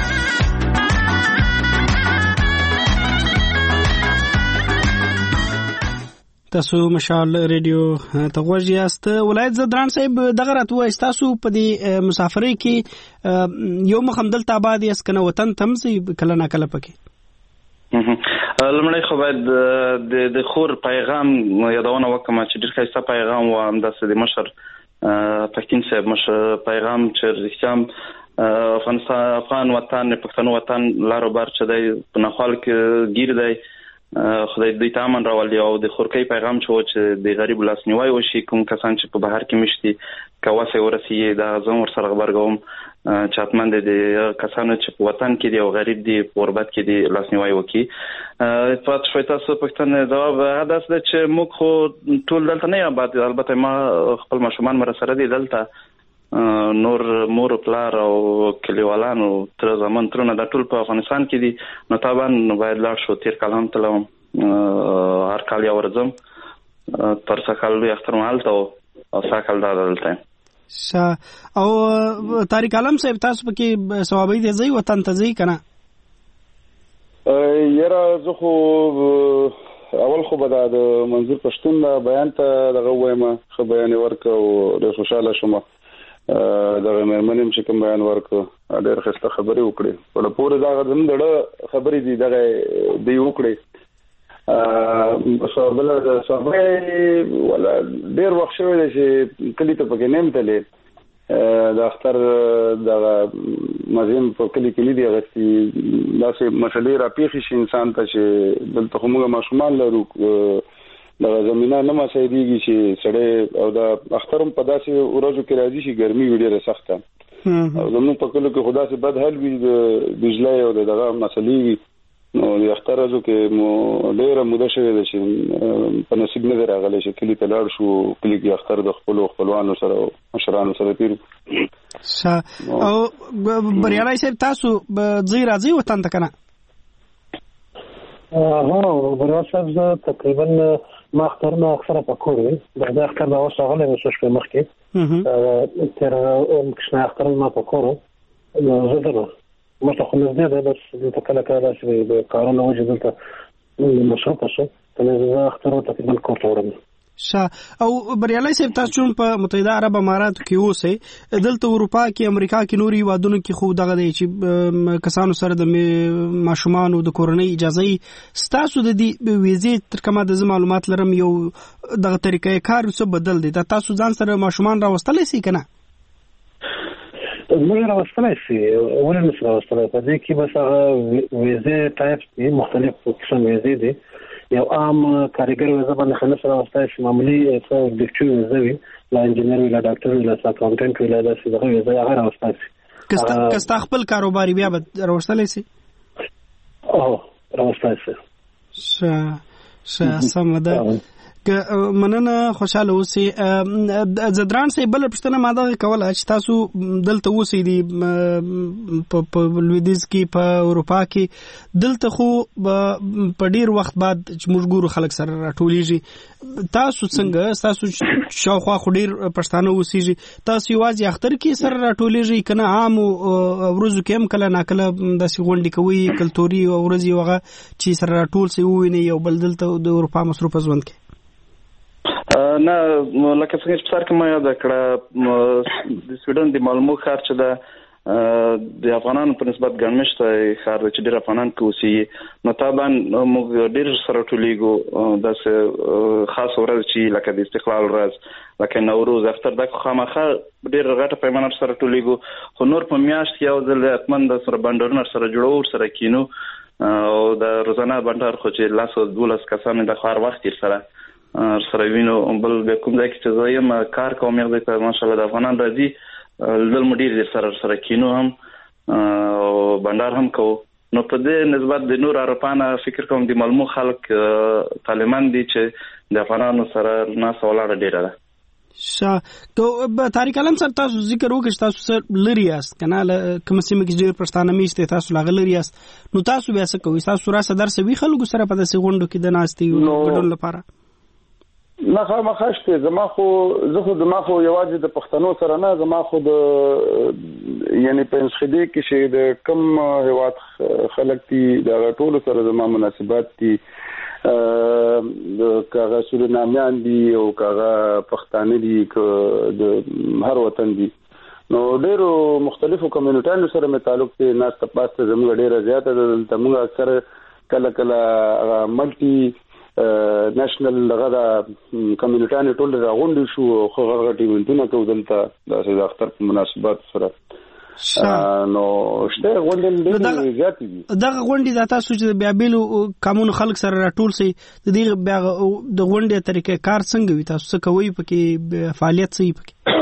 تاسو مشال ریډیو ته غوږی یاست. ولایت زدران صاحب دغه راتوه تاسو په دې مسافرۍ کې یو مخم دلته آباد یاست کنه وطن تمسي کله نه کله پکې لمړی خو باید د خور پیغام یادونه وکم چې ډېر ښایسته پیغام و همداسې د مشر پښتین صاحب مشر پیغام چې رښتیا افغان وطن پښتون وطن لارو بار چې دی په نخوال کې ګیر دی خدای دې ته امن راولي او د خورکۍ پیغام چې و چې د غریب لاسنیوي وشي کوم کسان چې په بهر کې مشتي کواسه ورسي دا زم ور سره خبرګوم چاتمند دي کسانو چې په وطن کې دي او غریب دي په غربت کې دي لاسنیوي وکي اتفاق شوي تاسو پښتنه جواب هدا څه چې موږ خو ټول دلته نه آباد البته ما خپل مشومان مر سره دي دلته نور مور پلار او کلیوالانو تر زمان ترونه د ټول په افغانستان کې دي نو طبعا باید لاړ شو تیر کلام تلم هر کال یو ورځم تر څو کال یو اختر مالته او ساکل دالته شا او طارق عالم صاحب تاسو پکې ثوابي دي ځای وطن ته ځای کنه یاره زه خو اول خو به د منظور پښتون بیان ته دغه وایم خو بیان ورک او ډېر خوشاله شوم دغه مېرمنیم چې کوم بیان ورک ډېر ښه خبرې وکړي په پوره دا غوډم دغه خبرې دي دغه دی وکړي صاحب له صاحب ولا ډېر وخت شوی دی چې کلی ته پکې نیم تلې د اختر د مزیم په کلی کې لیدي غسي داسې مسلې را پیښې شي انسان ته چې دلته کومه ماشومان لرو د زمينه نه مسایديږي چې سړی او د اخترم په داسې ورځو کې راځي چې ګرمي ډېره سخته او زموږ په کلو کې خدا سي بد حل وي د بجلی او دغه مسلې وي نو د اختر ورځو کې مو ډېره موده شوې ده چې په نصیب نه راغلی چې کلی ته لاړ شو کلی کې اختر د خپل خپلوانو سره او مشرانو سره تیر او بریالي صاحب تاسو ځي راځي وطن ته کنه ها بریالي صاحب تقریبا ما اخترنا اکثره په کور وي دا اختر دا اوس غلې نو څه شپه مخکې تر کښنه اختر ما په کور نو زه درو مته خو نه ده بس د کله کله چې د کارونو وجه دلته مصرف شو ته زه اختر ته په کور ورم شا او بریالي صاحب تاسو په متحده عرب اماراتو کې اوسئ دلته اروپا کې امریکا کې نوري وادونو کې خو دغه دی چې کسانو سره د ماشومان او د کورنۍ اجازه ستاسو د دې ویزې تر کومه د معلومات لرم یو دغه طریقې کار څه بدل دي دا تاسو ځان سره ماشومان راوستلای شي کنه موږ راوستلای شي ولې نه راوستلای په دې کې بس هغه ویزې ټایپس دي مختلف قسم ویزې دي یو عام کارګر ویزه باندې خلک سره واستای شي معمولی څه د لیکچر ویزه وي لا انجینر وی لا ډاکټر وی لا اکاونټنټ وی لا داسې دغه ویزه هغه راوستای شي کستا کستا خپل کاروبار بیا به راوستلای شي او راوستای شي ش ش سمده که مننه خوشاله اوسئ زدران صاحب بل پښتنه ماده کوله چې تاسو دلته اوسئ دي په لویدیځ کې په اروپا کې دلته خو په ډیر وخت بعد چې موږ ګورو خلک سره راټولیږي تاسو څنګه تاسو شاوخوا خو ډیر پښتانه اوسئ تاسو یوازې اختر کې سره راټولیږي کنه عام ورځو کې هم کله ناکله داسې غونډې کوي کلتوري ورځي وغه چې سره راټول سي وویني یو بل دلته د اروپا مصروف ژوند کې نه لکه څنګه چې سر کومه یاد کړه د سویډن د مالمو ښار چې د د افغانانو په نسبت ګڼمشته ښار چې ډېر افغانان کې اوسي نو طبعا موږ ډېر سره ټولېږو داسې خاص ورځ چې لکه د استقلال ورځ لکه نوروز اختر دا خامخا ډېر غټه پیمانه سره ټولېږو خو نور په میاشت کې یو ځل حتمن د سره بندرونه سره جوړو سره کینو او د روزانه بندر خو چې لاس او دولس کسان د خار وخت سره سره وینو بل به کوم ځای کې چې زه یم کار کوم یو ځای ماشاءالله د افغانان راځي دل مدیر سره سره کینو هم او بندر هم کوو نو په دې نسبت د نور اروپانا فکر کوم د ملمو خلک طالبان دي چې د افغانانو سره ناس ولاړه ډیره ده شا تو طارق علم سره تاسو ذکر وکړ تاسو سره لري است کنه کوم سیمه کې ډیر پښتانه میشته تاسو لاغ لري است نو تاسو بیا څه کوئ تاسو را سره درس وی خلکو سره په داسې غونډو کې د ناستي ګډون لپاره نه خامخا شته زما خو زه خو زما خو یوازې د پښتنو سره نه زما خو د یعنی په انشخدي کې چې د کم هواد خلک دي د ټولو سره زما مناسبات دي د کاغه سورینامیان دي او کاغه پښتانه دي د هر وطن دي نو ډېرو مختلفو کمیونټانو سره مې تعلق دی ناس ته پاسته زموږ ډېره زیاته ده دلته موږ اکثر کله کله ملټي نېشنل دغه د کمیونټانو ټول راغونډ شو خو غړغړ ایونټونه کوي دلته د اختر په مناسبت سره نو شته غونډې ډېرې زیاتې دي دغه غونډې د تاسو چې بیا بیلو قانون خلک سره راټول سي د دې بیا د غونډې طریقې کار څنګه وي تاسو څه کوي پکې فعالیت څه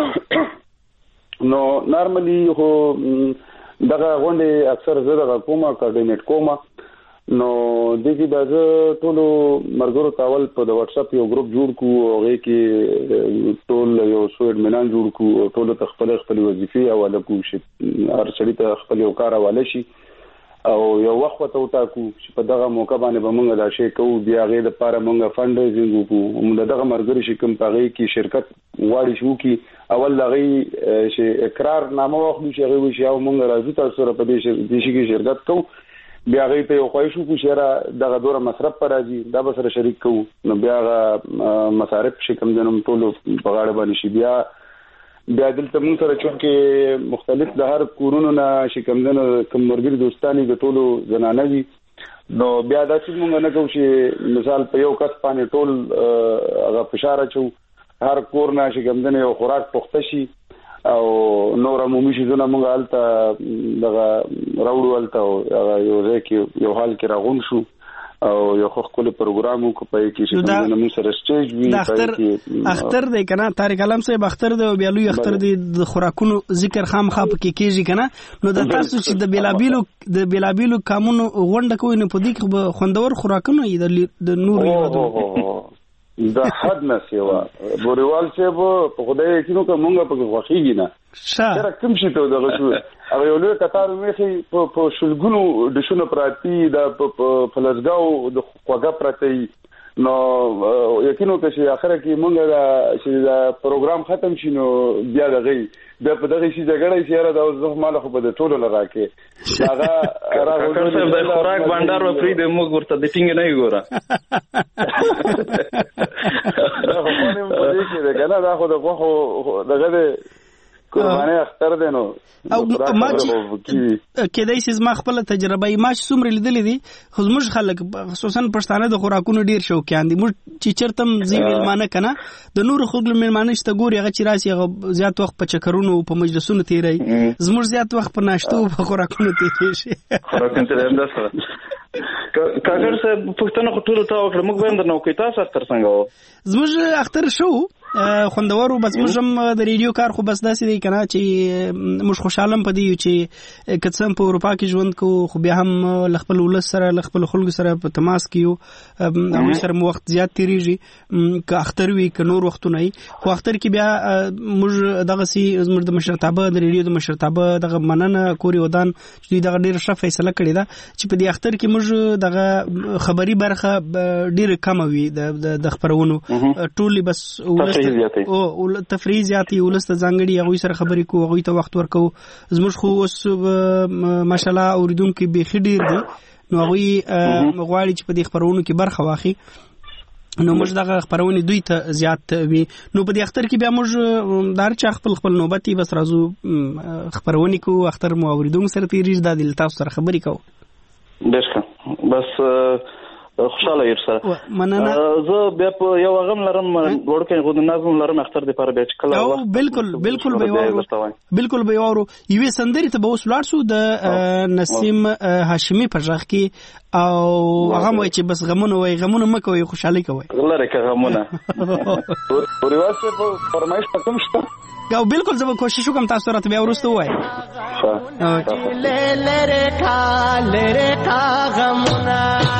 پکې نو نارملی هو دغه غونډې اکثر زه دغه کومه کوارډینیټ کومه نو دغه د ټولو مرګرو تاول په د واتس اپ یو ګروپ جوړ کو او هغه کې ټول یو څو اډمنان جوړ کو ټول ته خپل خپل وظیفې او لکو شي هر چړي ته خپل یو کار حواله شي او یو وخت ته وټاکو چې په دغه موقع باندې به موږ دا شی کوو بیا غي د پاره موږ فند ریزینګ کوو موږ دغه مرګري شي کوم پاغي کې شرکت واړی شو کې اول لغي چې اقرار نامه واخلو چې غوي شي او موږ راځو تاسو سره په دې شي کې شرکت کوو بیا غي ته یو خوښو کو شهره دغه دوره مصرف پر راځي دا به سره شریک کوو نو بیا مصارف شي کوم جنوم ټول په غاړه باندې شي بیا بیا دلته موږ سره چې مختلف د هر کورونو نه شي کوم جنو کوم مرګري دوستانی د ټولو زنانه وي نو بیا دا چې موږ نه کوو چې مثال په یو کس باندې ټول هغه فشار چو هر کور نه شي کوم جنو یو خوراک پخته شي او نور عمومي شيزونه موږ الته دغه راوړو الته یو ځکه یو حال کې راغون شو او یو خپل پروګرام کو پای کې چې څنګه موږ سره سټیج وی اختر اختر دی کنه طارق علم صاحب اختر دی بیا لوی اختر دی د خوراکونو ذکر خامخا پکې کېږي کنه نو د تاسو چې د بیلابیلو د بیلابیلو قانونو غونډه کوي نه پدې کې خوندور خوراکونه د نور یو د حد نه سیوا بوریوال چې په خدای کې نو کومه په غوخیږي نه شا کوم شي ته دغه شو هغه یو لوی قطار میخي په شلګونو د شنو پراتی د فلزګاو د خوګه پراتی نو یقینو چې اخره کې مونږ دا چې دا پروګرام ختم شي نو بیا دغه بیا په دغه شي جګړه چې را دا اوس مال خو په ټولو لراکه هغه راغونډه د خوراک بانډار و پری د موږ ورته د ټینګ نه ګوره دا خو په نوم په دې کې دا دا خو دغه دغه قربانه اختر دی نو او ما چې کېدای شي زما خپل تجربه ما چې څومره لیدلې دي خو زموږ خلک خصوصا پښتانه د خوراکونو ډیر شوقیان دي موږ چې چرته زی میلمانه کنه د نور خلکو میلمانه چې ګوري هغه چې راسي هغه زیات وخت په چکرونو په مجلسونو تیری زموږ زیات وخت په ناشتو په خوراکونو تیری شي خوراکونه تیری هم ده کاګر صاحب پښتنه خو ټول ته وکړه موږ باندې نو کې تاسو اختر څنګه و زموږ اختر شو خوندورو بس موږ هم د ریډیو کار خو بس داسې دی کنه چې موږ خوشاله پدې یو چې کڅم په اروپا کې ژوند کو خو بیا هم خپل ولس سره خپل خلکو سره په تماس کې یو هغه سره وخت زیات تیریږي که اختر وی که نور وختونه وي خو اختر کې بیا موږ دغه سي موږ د مشرتابه د ریډیو د مشرتابه دغه مننه کوري ودان چې دغه ډیر ښه فیصله کړې ده چې په دې اختر کې موږ دغه خبري برخه ډیر کم وي د خبرونو ټولي بس ولس او تفریح زیاتی ولست ځانګړي هغه سره خبرې کو هغه ته وخت ورکو زموږ خو اوس ماشالله اوریدونکو به خډیر دي نو هغه غواړي چې په دې خبرونو کې برخه واخلي نو موږ دغه خبرونه دوی ته زیات وي نو په دې اختر کې بیا موږ دار چا خپل خپل نوبتي بس راځو خبرونه کو اختر مو اوریدونکو سره تیریږي د دل تاسو سره خبرې کو ډېر بس خوشاله ير سره مننه زه بیا په یو غم لرم ورکه غو د نظم لرم اختر د پاره بیا کله او بالکل بالکل به وورو بالکل به وورو یوه سندري ته به وسلار سو د نسیم هاشمي په ځخ کې او هغه وای چې بس غمونه وای غمونه مکه وای خوشالي کوي لره که غمونه پوریواسه په فرمایش کوم شته او بالکل زه به کوشش وکم تاسو راته بیا ورسته وای لره کا لره کا غمونه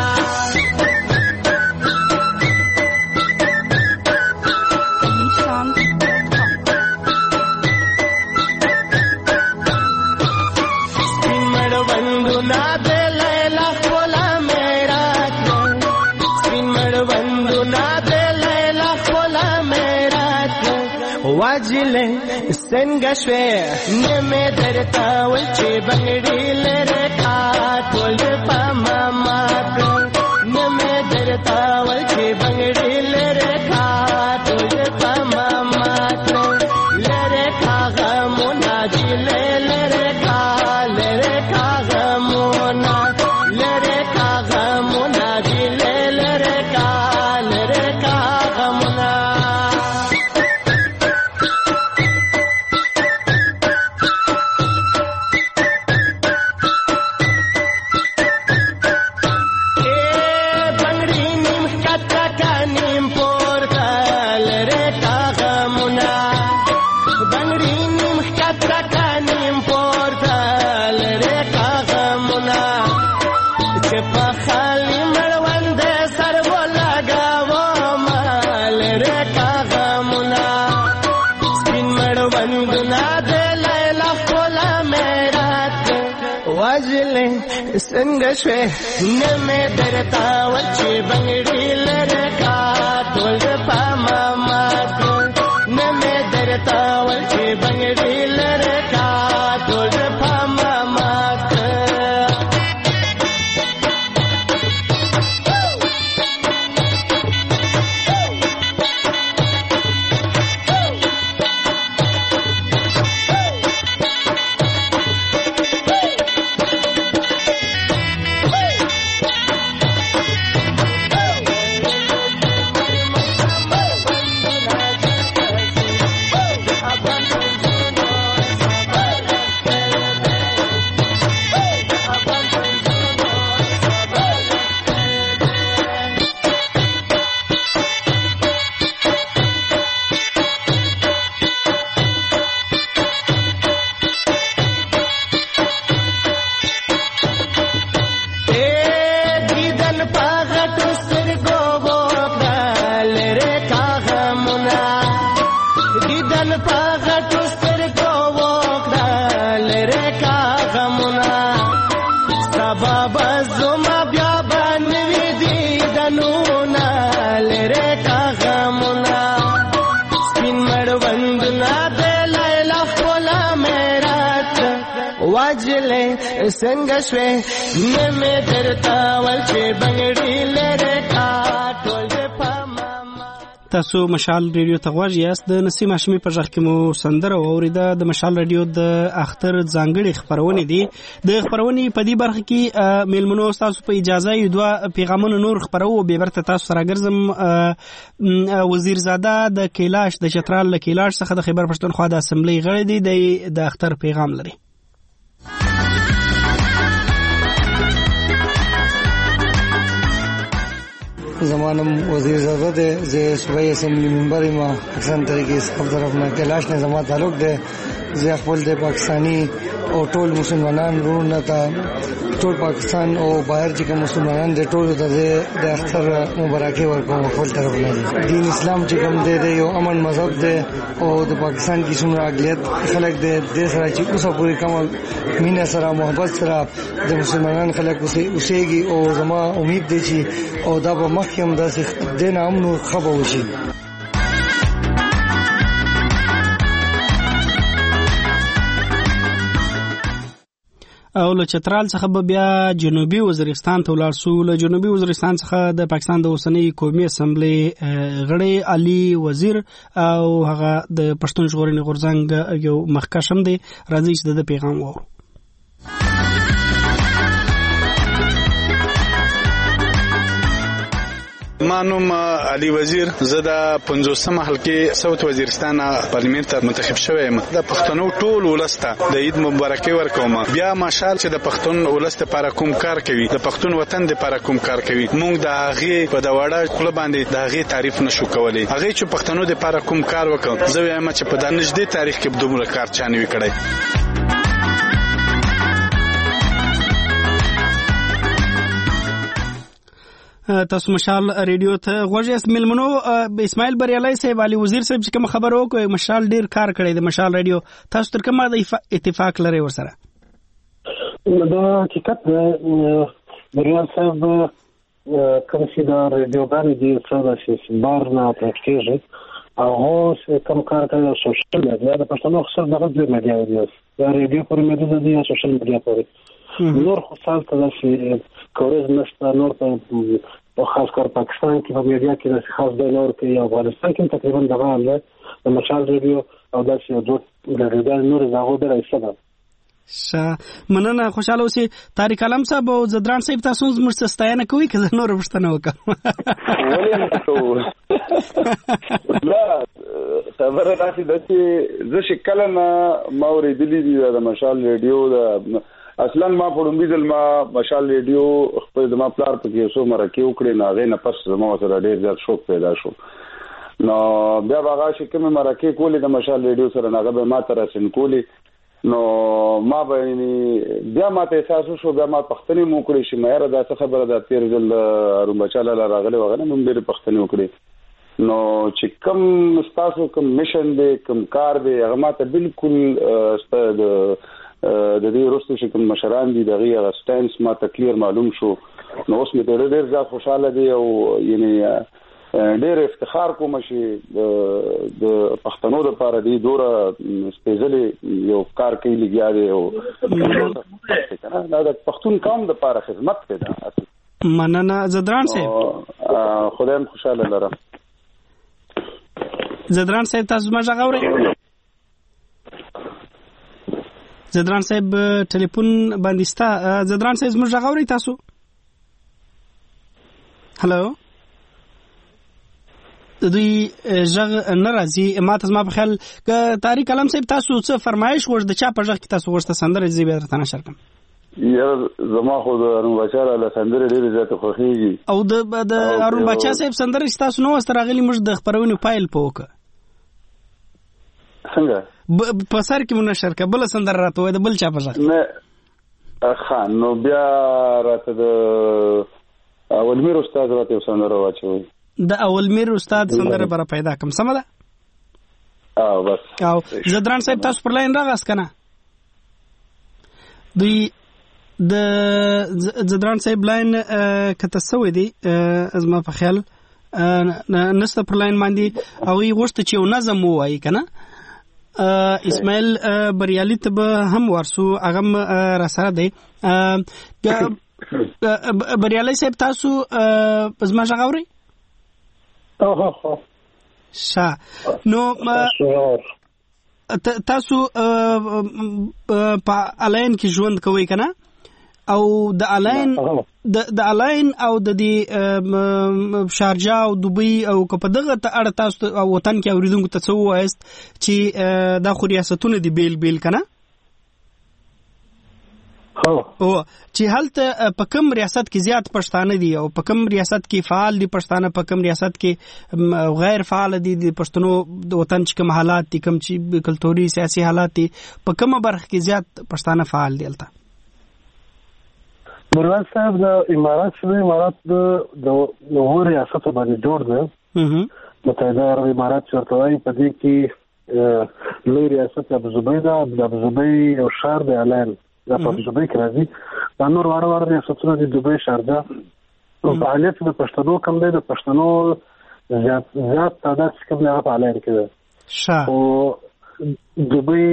واجله څنګه شوه نیمه درتا و چې بنګړي لره کا ټول پما مات نیمه درتا و چې بنګړي لره کا ټول پما مات لره کا غمونه دي لره کا لره کا غمونه لره کا غمونه دي لره کا لره کا غمونه څنګه شوه نیمه درتا و چې بنګړي لره کا ټول پما مات نیمه درتا و چې بنګړي لره کا ټول پما مات واجلې څنګه شوې نه مې درتا ول چې بنګړي لره کا ټول پما. تاسو مشال ریډیو ته غواړئ یاست. د نسیم هاشمي په ځخ کې مو سندره واوریده. د مشال ریډیو د اختر ځانګړي خبرونه دي. د خبرونې په دې برخه کې میلمنو تاسو په اجازه یو دوه پیغامونه نور خبرو به برته تاسو سره ګرځم. وزیرزاده د کیلاش د چترال له کیلاش څخه د خیبر پښتونخوا د اسمبلی غړي دي. د اختر پیغام لري. زمانم وزیر زاده ده زه صوبایي اسمبلی ممبر ما اکثر طریقې صاحب طرف نه کلاش نه زما تعلق ده. زه خپل د پاکستانی او ټول مسلمانان ورونه ته ټول پاکستان او بهر چې کوم مسلمانان د ټول د د اختر مبارکي ورکوم خپل طرف نه. دین اسلام چې کوم دی د یو امن مذهب دی او د پاکستان کې څومره اقلیت خلک د دې سره چې اوسه پوری کوم مینه سره محبت سره د مسلمانان خلک اوسېږي او زما امید دی چې او دا به مخکې هم داسې دین امن خبر وشي. او له چترال څخه به بیا جنوبي وزیرستان ته ولاړ شو. له جنوبي وزیرستان څخه د پاکستان د اوسنۍ قومي اسمبلی غړی علي وزیر او هغه د پښتون ژغورنې غورځنګ یو مخکښ هم دی. راځي چې د پیغام وو. مانوم علي وزیر زه د پنځوسمه حلقې صوت وزیرستان پارلیمنت ته منتخب شوم. د پښتنو ټول ولسته د عید مبارکي ورکوم. بیا ماشال چې د پښتون ولست لپاره کوم کار کوي، د پښتون وطن لپاره کوم کار کوي، مونږ د هغه په د وړه خپل باندې د هغه تعریف نشو کولای. هغه چې پښتنو لپاره کوم کار وکړ زه وایم چې په د نږدې تاریخ کې دومره کار چانه وکړي. تاسو مشال ریډیو ته غوږی میلمنو. اسماعیل بریالي صاحب علي وزیر صاحب چې کوم خبر وکړي مشال ډیر کار کړی د مشال ریډیو. تاسو تر کومه د اتفاق لري ورسره؟ دا حقیقت بریال صاحب کوم چې دا ریډیو باندې دی څو د بار نه پټکیږي او کوم کار کوي سوشل میډیا د پښتنو خصوصا دغه د میډیا دی. دا ریډیو پر میډیا دی او سوشل میډیا پر نور خصال ته چې کورز نشته. نور په خاص کار پاکستان کې په میډیا کې د خاص د نور کې افغانستان کې تقریبا دغه حاله د مشال ریډیو او داسې دوه د ریډیو نور زغو درې سبب شه مننه. خوشاله اوسئ. طارق علم صاحب او زدران صاحب تاسو زموږ ستاینه کوي که زه نور پوښتنه وکړم؟ لا خبره راځي د چې زه شکل نه ما ورېدلې دي د مشال ریډیو د اصلا ما په لومبي ځل ما مشال ریډیو خپل د ما پلار په کې سو مرکه وکړې نه غې نه پس زما سره ډېر زیات شوق پیدا شو. نو بیا هغه چې کوم مرکه کولې د مشال ریډیو سره هغه به ما تر سن کولې. نو ما به بیا ما ته احساس شو بیا ما پښتني مو کړې چې مې را دا څه خبره ده تیر ځل اروم بچاله راغله وغه نه مې پښتني وکړې. نو چې کوم تاسو کوم میشن دی کوم کار دی هغه ما ته بالکل ستاسو د دې وروسته چې کوم مشران دي دغه هغه سټانس ما ته کلیر معلوم شو. نو اوس مې ډېر ډېر زیات خوشاله دي او یعنی ډېر افتخار کوم چې د پښتنو لپاره دی دوره سپیشلی یو کار کوي لګیا دی او دا د پښتون قوم لپاره خدمت کوي. مننه زدران صاحب. خدایم خوشاله لره. زدران صاحب تاسو ما ژغورئ؟ زدران صاحب ټلیفون باندې ستا. زدران صاحب زموږ ژغورئ تاسو؟ هلو دوی ژغ نه راځي. ما ته زما په خیال که طارق علم صاحب تاسو څه فرمایش غوښ د چا په ژغ کې تاسو غوښته سندره زی به درته نشر کړم؟ یا زما خو د ارون بچا له سندره ډېر زیات خوښیږي او د د ارون بچا صاحب سندره چې تاسو نو واستر غلي موږ د خبرونې فایل پوک څنګه په سر کې مونږ نشر کبل سندره راته وای د بل چا په ژغ نه خان نو بیا راته د اولمیر استاد راته سندره واچوي د اولمیر استاد سندره پر پیدا کوم سم ده او بس او زدران صاحب تاسو پر لاین راغاس کنه دوی د زدران صاحب لاین کته سوې دي از ما په خیال نسته پر لاین باندې او یې غوښته چې یو نظم وایي کنه اسماعیل بریالي ته به هم ورسو هغه را سره دی. بریالي صاحب تاسو زما ږغ اورئ؟ ښه نو تاسو په الاین کې ژوند کوئ که نه؟ او د الاین د الاین او د دې شارجه او دوبۍ او که په دغه اړه تاسو وطن کې اورېدونکو ته څه ووایاست چې دا خو ریاستونه دي بیل بیل که نه؟ او چې هلته په کوم ریاست کې زیات پښتانه دي او په کوم ریاست کې فعال دي پښتانه، په کوم ریاست کې غیر فعال دي د پښتنو د وطن چې کوم حالات دي، کوم چې کلتوري سیاسي حالات دي، په کومه برخه کې زیات پښتانه فعال دي هلته؟ مراد صاحب د امارات څخه امارات د نوو ریاستو باندې جوړ دی، متحده عرب امارات ورته وایي. په دې کې لوی ریاست ابوظبي ده، د ابوظبي یو ښار دی الاین، دا په ابوظبي کې راځي. دا نور واړه واړه ریاستونه دي، دوبۍ، شارجه. فعالیت د پښتنو کم دی، د پښتنو زیات زیات تعداد چې کوم دی هغه په الاین کې دی. او دوبۍ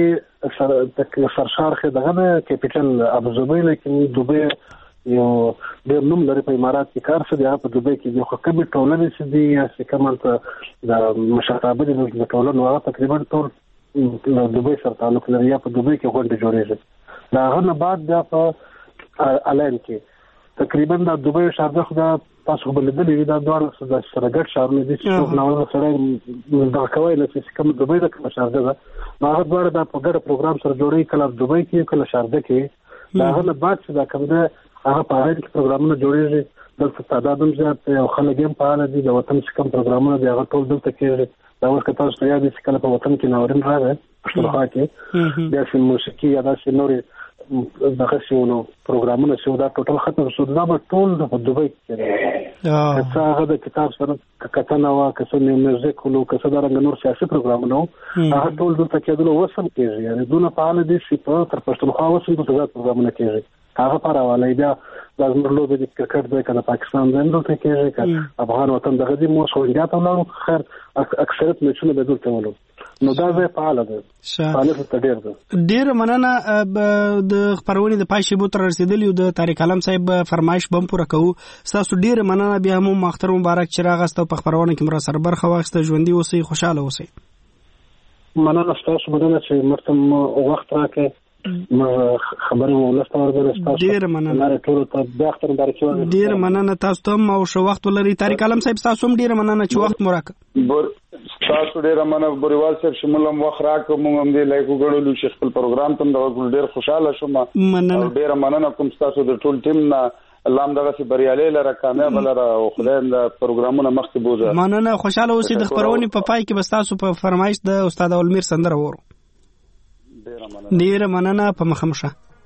سرشار کې دغه دی کیپیټل ابوظبي، لیکن دوبۍ یو ډېر نوم لري په امارات کې. کار څه دی هغه په دوبۍ کې دي، خو کومې ټولنې چې دي یا چې کوم هلته د مشرتابه دي د ټولنو هغه تقریبا ټول له دوبۍ سره تعلق لري، یا په دوبۍ کې غونډې جوړېږي. د هغه نه بعد بیا په الاین کې تقریبا د دوبۍ او شارجه خو دا تاسو خو به لیدلي وي، دا دواړه سره ګډ ښارونه دي چې څوک ناوړه سړی دغه کوی نه چې کومه دوبۍ ده کومه شارجه ده، نو هغه دواړه دا په ګډه پروګرام سره جوړوي، کله دوبۍ کې کله شارجه کې. د هغه نه بعد چې دا کوم ده هغه په الاین کې پروګرامونه جوړېږي. دلته تعداد هم زیات دی او خلک هم فعال دي. د وطن چې کوم پروګرامونه دي هغه ټول دلته کېږي. دا اوس که تاسو ته یاد وي چې کله په وطن کې ناورین راغی پښتونخوا کې، داسې موسیقي یا داسې نورې دغه شي نو پروګرامونه چې دا ټوټل ختم شو، دا به ټول د دوبۍ کې کېږي. که څه هغه د کتاب سره کتنه وه، که څه میوزیک ولو، که څه دارنګه نور سیاسي پروګرامونه وو، هغه ټول دلته کېدلو. اوس هم کېږي، یعنې دونه فعاله دي چې په تر پښتونخوا اوس هم دلته زیات پروګرامونه کېږي. هغه په راوالی بیا دا زموږ لوبې د کرکټ دی، که د پاکستان دی هم دلته کېږي، که افغان وطن دغه دي. مو سعودیا ته ولاړو، خیر اکثریت میچونه به دلته ولو. نو دا ځای فعاله دی، فعالیت ورته ډېر دی. ډېره مننه. د خپرونې د پای شېبو ته رسېدلي یو، د طارق عالم صاحب فرمایش به هم پوره کوو. ستاسو ډېره مننه. بیا هم اختر مبارک چې راغاست او په خپرونه کې مو راسره برخه واخیسته. ژوندي اوسئ، خوشحاله اوسئ. مننه ستاسو، مننه چې موږ ته وخت راکړئ. خبرې مو ولس ته ورغلې. ډېره مننه. ډېره مننه تاسو ته هم او ښه وخت ولرئ. طارق عالم صاحب ستاسو هم ډېره مننه چې وخت مو راکړ. تاسو ډېره مننه بریوال صاحب چې موږ هم وخت راکړو، موږ هم دې لایق وګڼلو چې خپل پروګرام ته دغه ډېر خوشحاله شوم. ډېره مننه کوم تاسو د ټول ټیم نه. الله هم دغسې بریالی لره، کامیابه لره او خدای هم د پروګرامونه مخکې بوځه. مننه. خوشحاله اوسئ. د خپرونې په پای کې به ستاسو په فرمایش د استاد اولمیر سندره وورو. ډېره مننه. په مخه مو شه.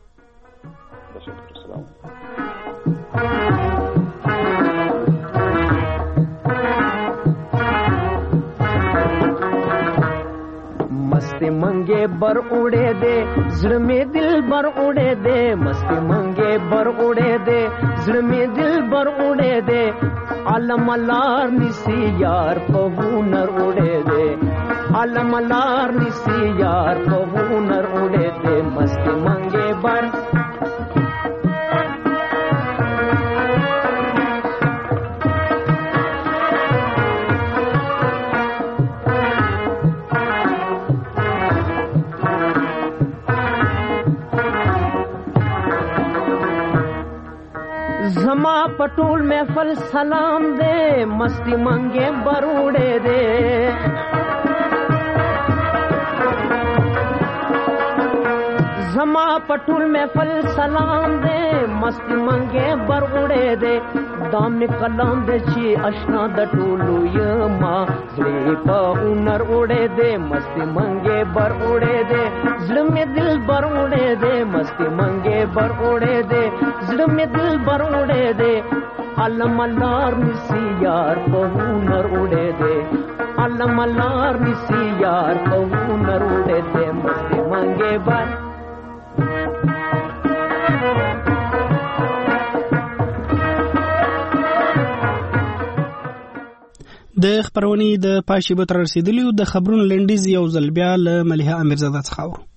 मस्ती मंगे बर उड़े दे ज़िड़ में दिल बर उड़े दे, मस्ती मंगे बर उड़े दे ज़िड़ में दिल बर उड़े दे. आलम अलार निसी यार पहुनर उड़े दे, आलम अलार निसी यार पहुनर उड़े दे. मस्ती मंगे बर जमा पटोल महफल सलाम दे, मस्ती मंगे बरूड़े दे. जमा पटोल महफल सलाम दे, मस्ती मंगे बरूड़े दे. दाम कलाम दे ची अशना द टोलू यमा ज़िले पा उनर उड़े दे. मस्ती मंगे बर उड़े दे ज़िले में दिल बर उड़े दे, मस्ती मंगे बर उड़े दे ज़िले में दिल बर उड़े दे. अलम अलार निसी यार पहुनर उड़े दे, अलम अलार निसी यार पहुनर उड़े दे. मस्ती मंगे बर د د خبرونې د پاشي به تر رسیدلی د خبرونو لنډیز یو ځل بیا له مليحه امیرزاده څخه اورو.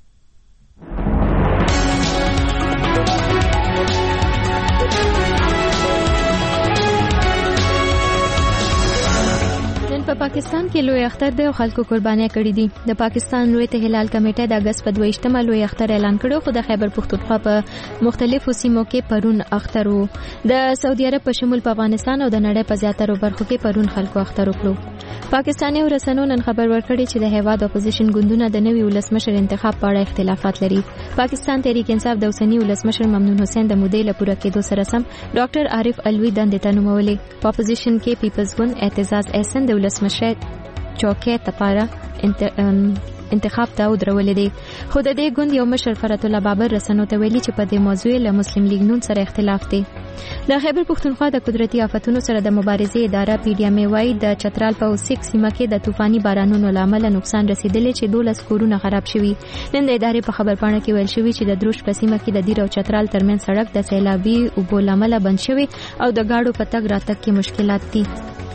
په پاکستان کې لوی اختر د خلکو قرباني کړې دي. د پاکستان لوی تهلال کمیټه د اگست په دویشتمه لوی اختر اعلان کړو، خو د خیبر پختونخوا په مختلفو سیمو کې پرون اختر وو. د سعودي عرب په شمول په افغانستان او د نړۍ په زیاتره برخو کې پرون خلکو اختر وکړو. پاکستاني رسنیو نن خبر ورکړی چې د هیواد اپوزیشن ګوندونه د نوي ولسمشر انتخاب په اړه اختلافات لري. پاکستان تحریک انصاف د اوسنی ولسمشر ممنون حسین د مودې لپاره کېدو سره سم ډاکټر عارف الوی دندې ته نومولې. په اپوزیشن کې پیپلز ګوند اعتزاز احسن د ولسمشر چوکې تپاره انتخاب ته ودرولې دي. خو د دې ګوند یو مشر فرات الله بابر رسنیو ته ویلي چې په دې موضوع له مسلم لیگ نون سره اختلاف دی. د خیبر پختونخوا د قدرتي آفتونو سره د مبارزې اداره پی ډی ایم وايي د چترال په اوسیک سیمه کې د طوفاني بارانونو لامل نقصان رسیدلی چې دولس کورونه خراب شوي. نن د ادارې په خبرپاڼه کې ویل شوی چې د دروش په سیمه کې د دیر او چترال ترمن سړک د سیلابي اوبو لامل بند شوی او د گاډو په تګ راتګ کې مشکلات دي.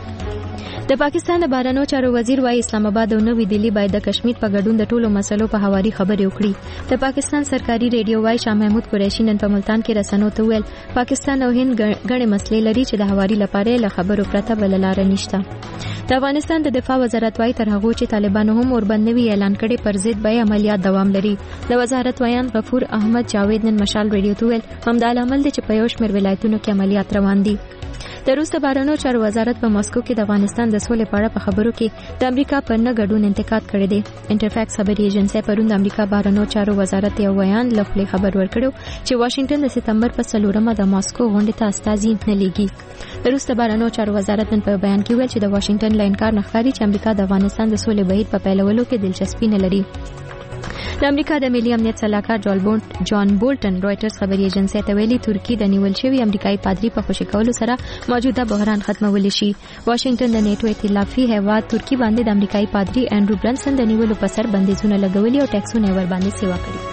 د پاکستان د بهرنیو چارو وزیر وايي اسلام آباد او نوې دلی باید د کشمیر په ګډون د ټولو مسلو په حواري خبرې وکړي. د پاکستان سرکاري ریډیو وايي شاه محمود قریشي نن په ملتان کې رسنیو ته ویل پاکستان او هند ګڼې مسلې لري چې د حواري لپاره له خبرو پرته بل لار نشته. د افغانستان د دفاع وزارت وايي تر هغه چې طالبانو هم اوربندوي اعلان کړي پر ضد به عملیات دوام لري. د وزارت ویان غفور احمد جاوید نن مشال ریډیو ته ویل همدا عمل دي چې په یو شمېر ولایتونو کې عملیات روان دي. د روس د بهرنیو چارو وزارت په ماسکو کې د افغانستان د سولې په اړه په خبرو کې د امریکا پر نه ګډون انتقاد کړی دی. انټرفیکس خبري ایجنسی پرون د امریکا بهرنیو چارو وزارت یو بیان له خپل خبر ورکړو چې واشنگټن د سپتمبر په څلورمه د ماسکو غونډې ته استازي نه لیږي. د روس د بهرنیو چارو وزارت نن په بیان کې ویل چې د واشنگټن له انکار نه ښکاري چې امریکا د افغانستان د سولې بهیر په پیلولو کې دلچسپي نه لري. د امریکا د ملي امنیت صلاحکار جان بولټن رويټرز خبري ایجنسی ته ویلي ترکی د نیول شوی امریکایي پادری په خوشی کولو سره موجوده بحران ختمول شي. واشنگټن د نیټو ائتلافي هیواد ترکی باندې د امریکایي پادری انډرو برنسن د نیولو په سر بندیزونه لګولي او ټیکسونه ور باندې سیوا کړی.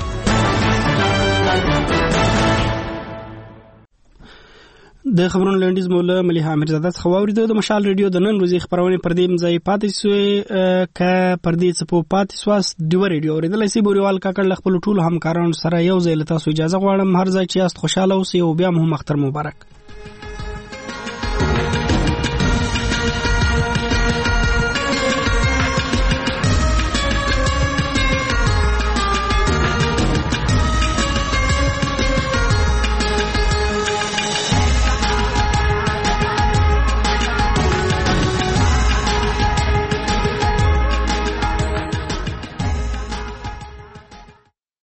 د خبرونو لنډیز مولا مليحه امیرزاده څخه واوریدو. د مشال ریډیو د نن ورځې خبرونه پر دې مځای پاتې سوې ک پر دې څپو پاتې سواس دوه ریډیو اوریدل سی بوريوال کاکړ خپل ټول همکارانو سره یو ځای له تاسو اجازه غواړم. هر ځای چې یاست خوشاله اوسئ او بیا مو اختر مبارک.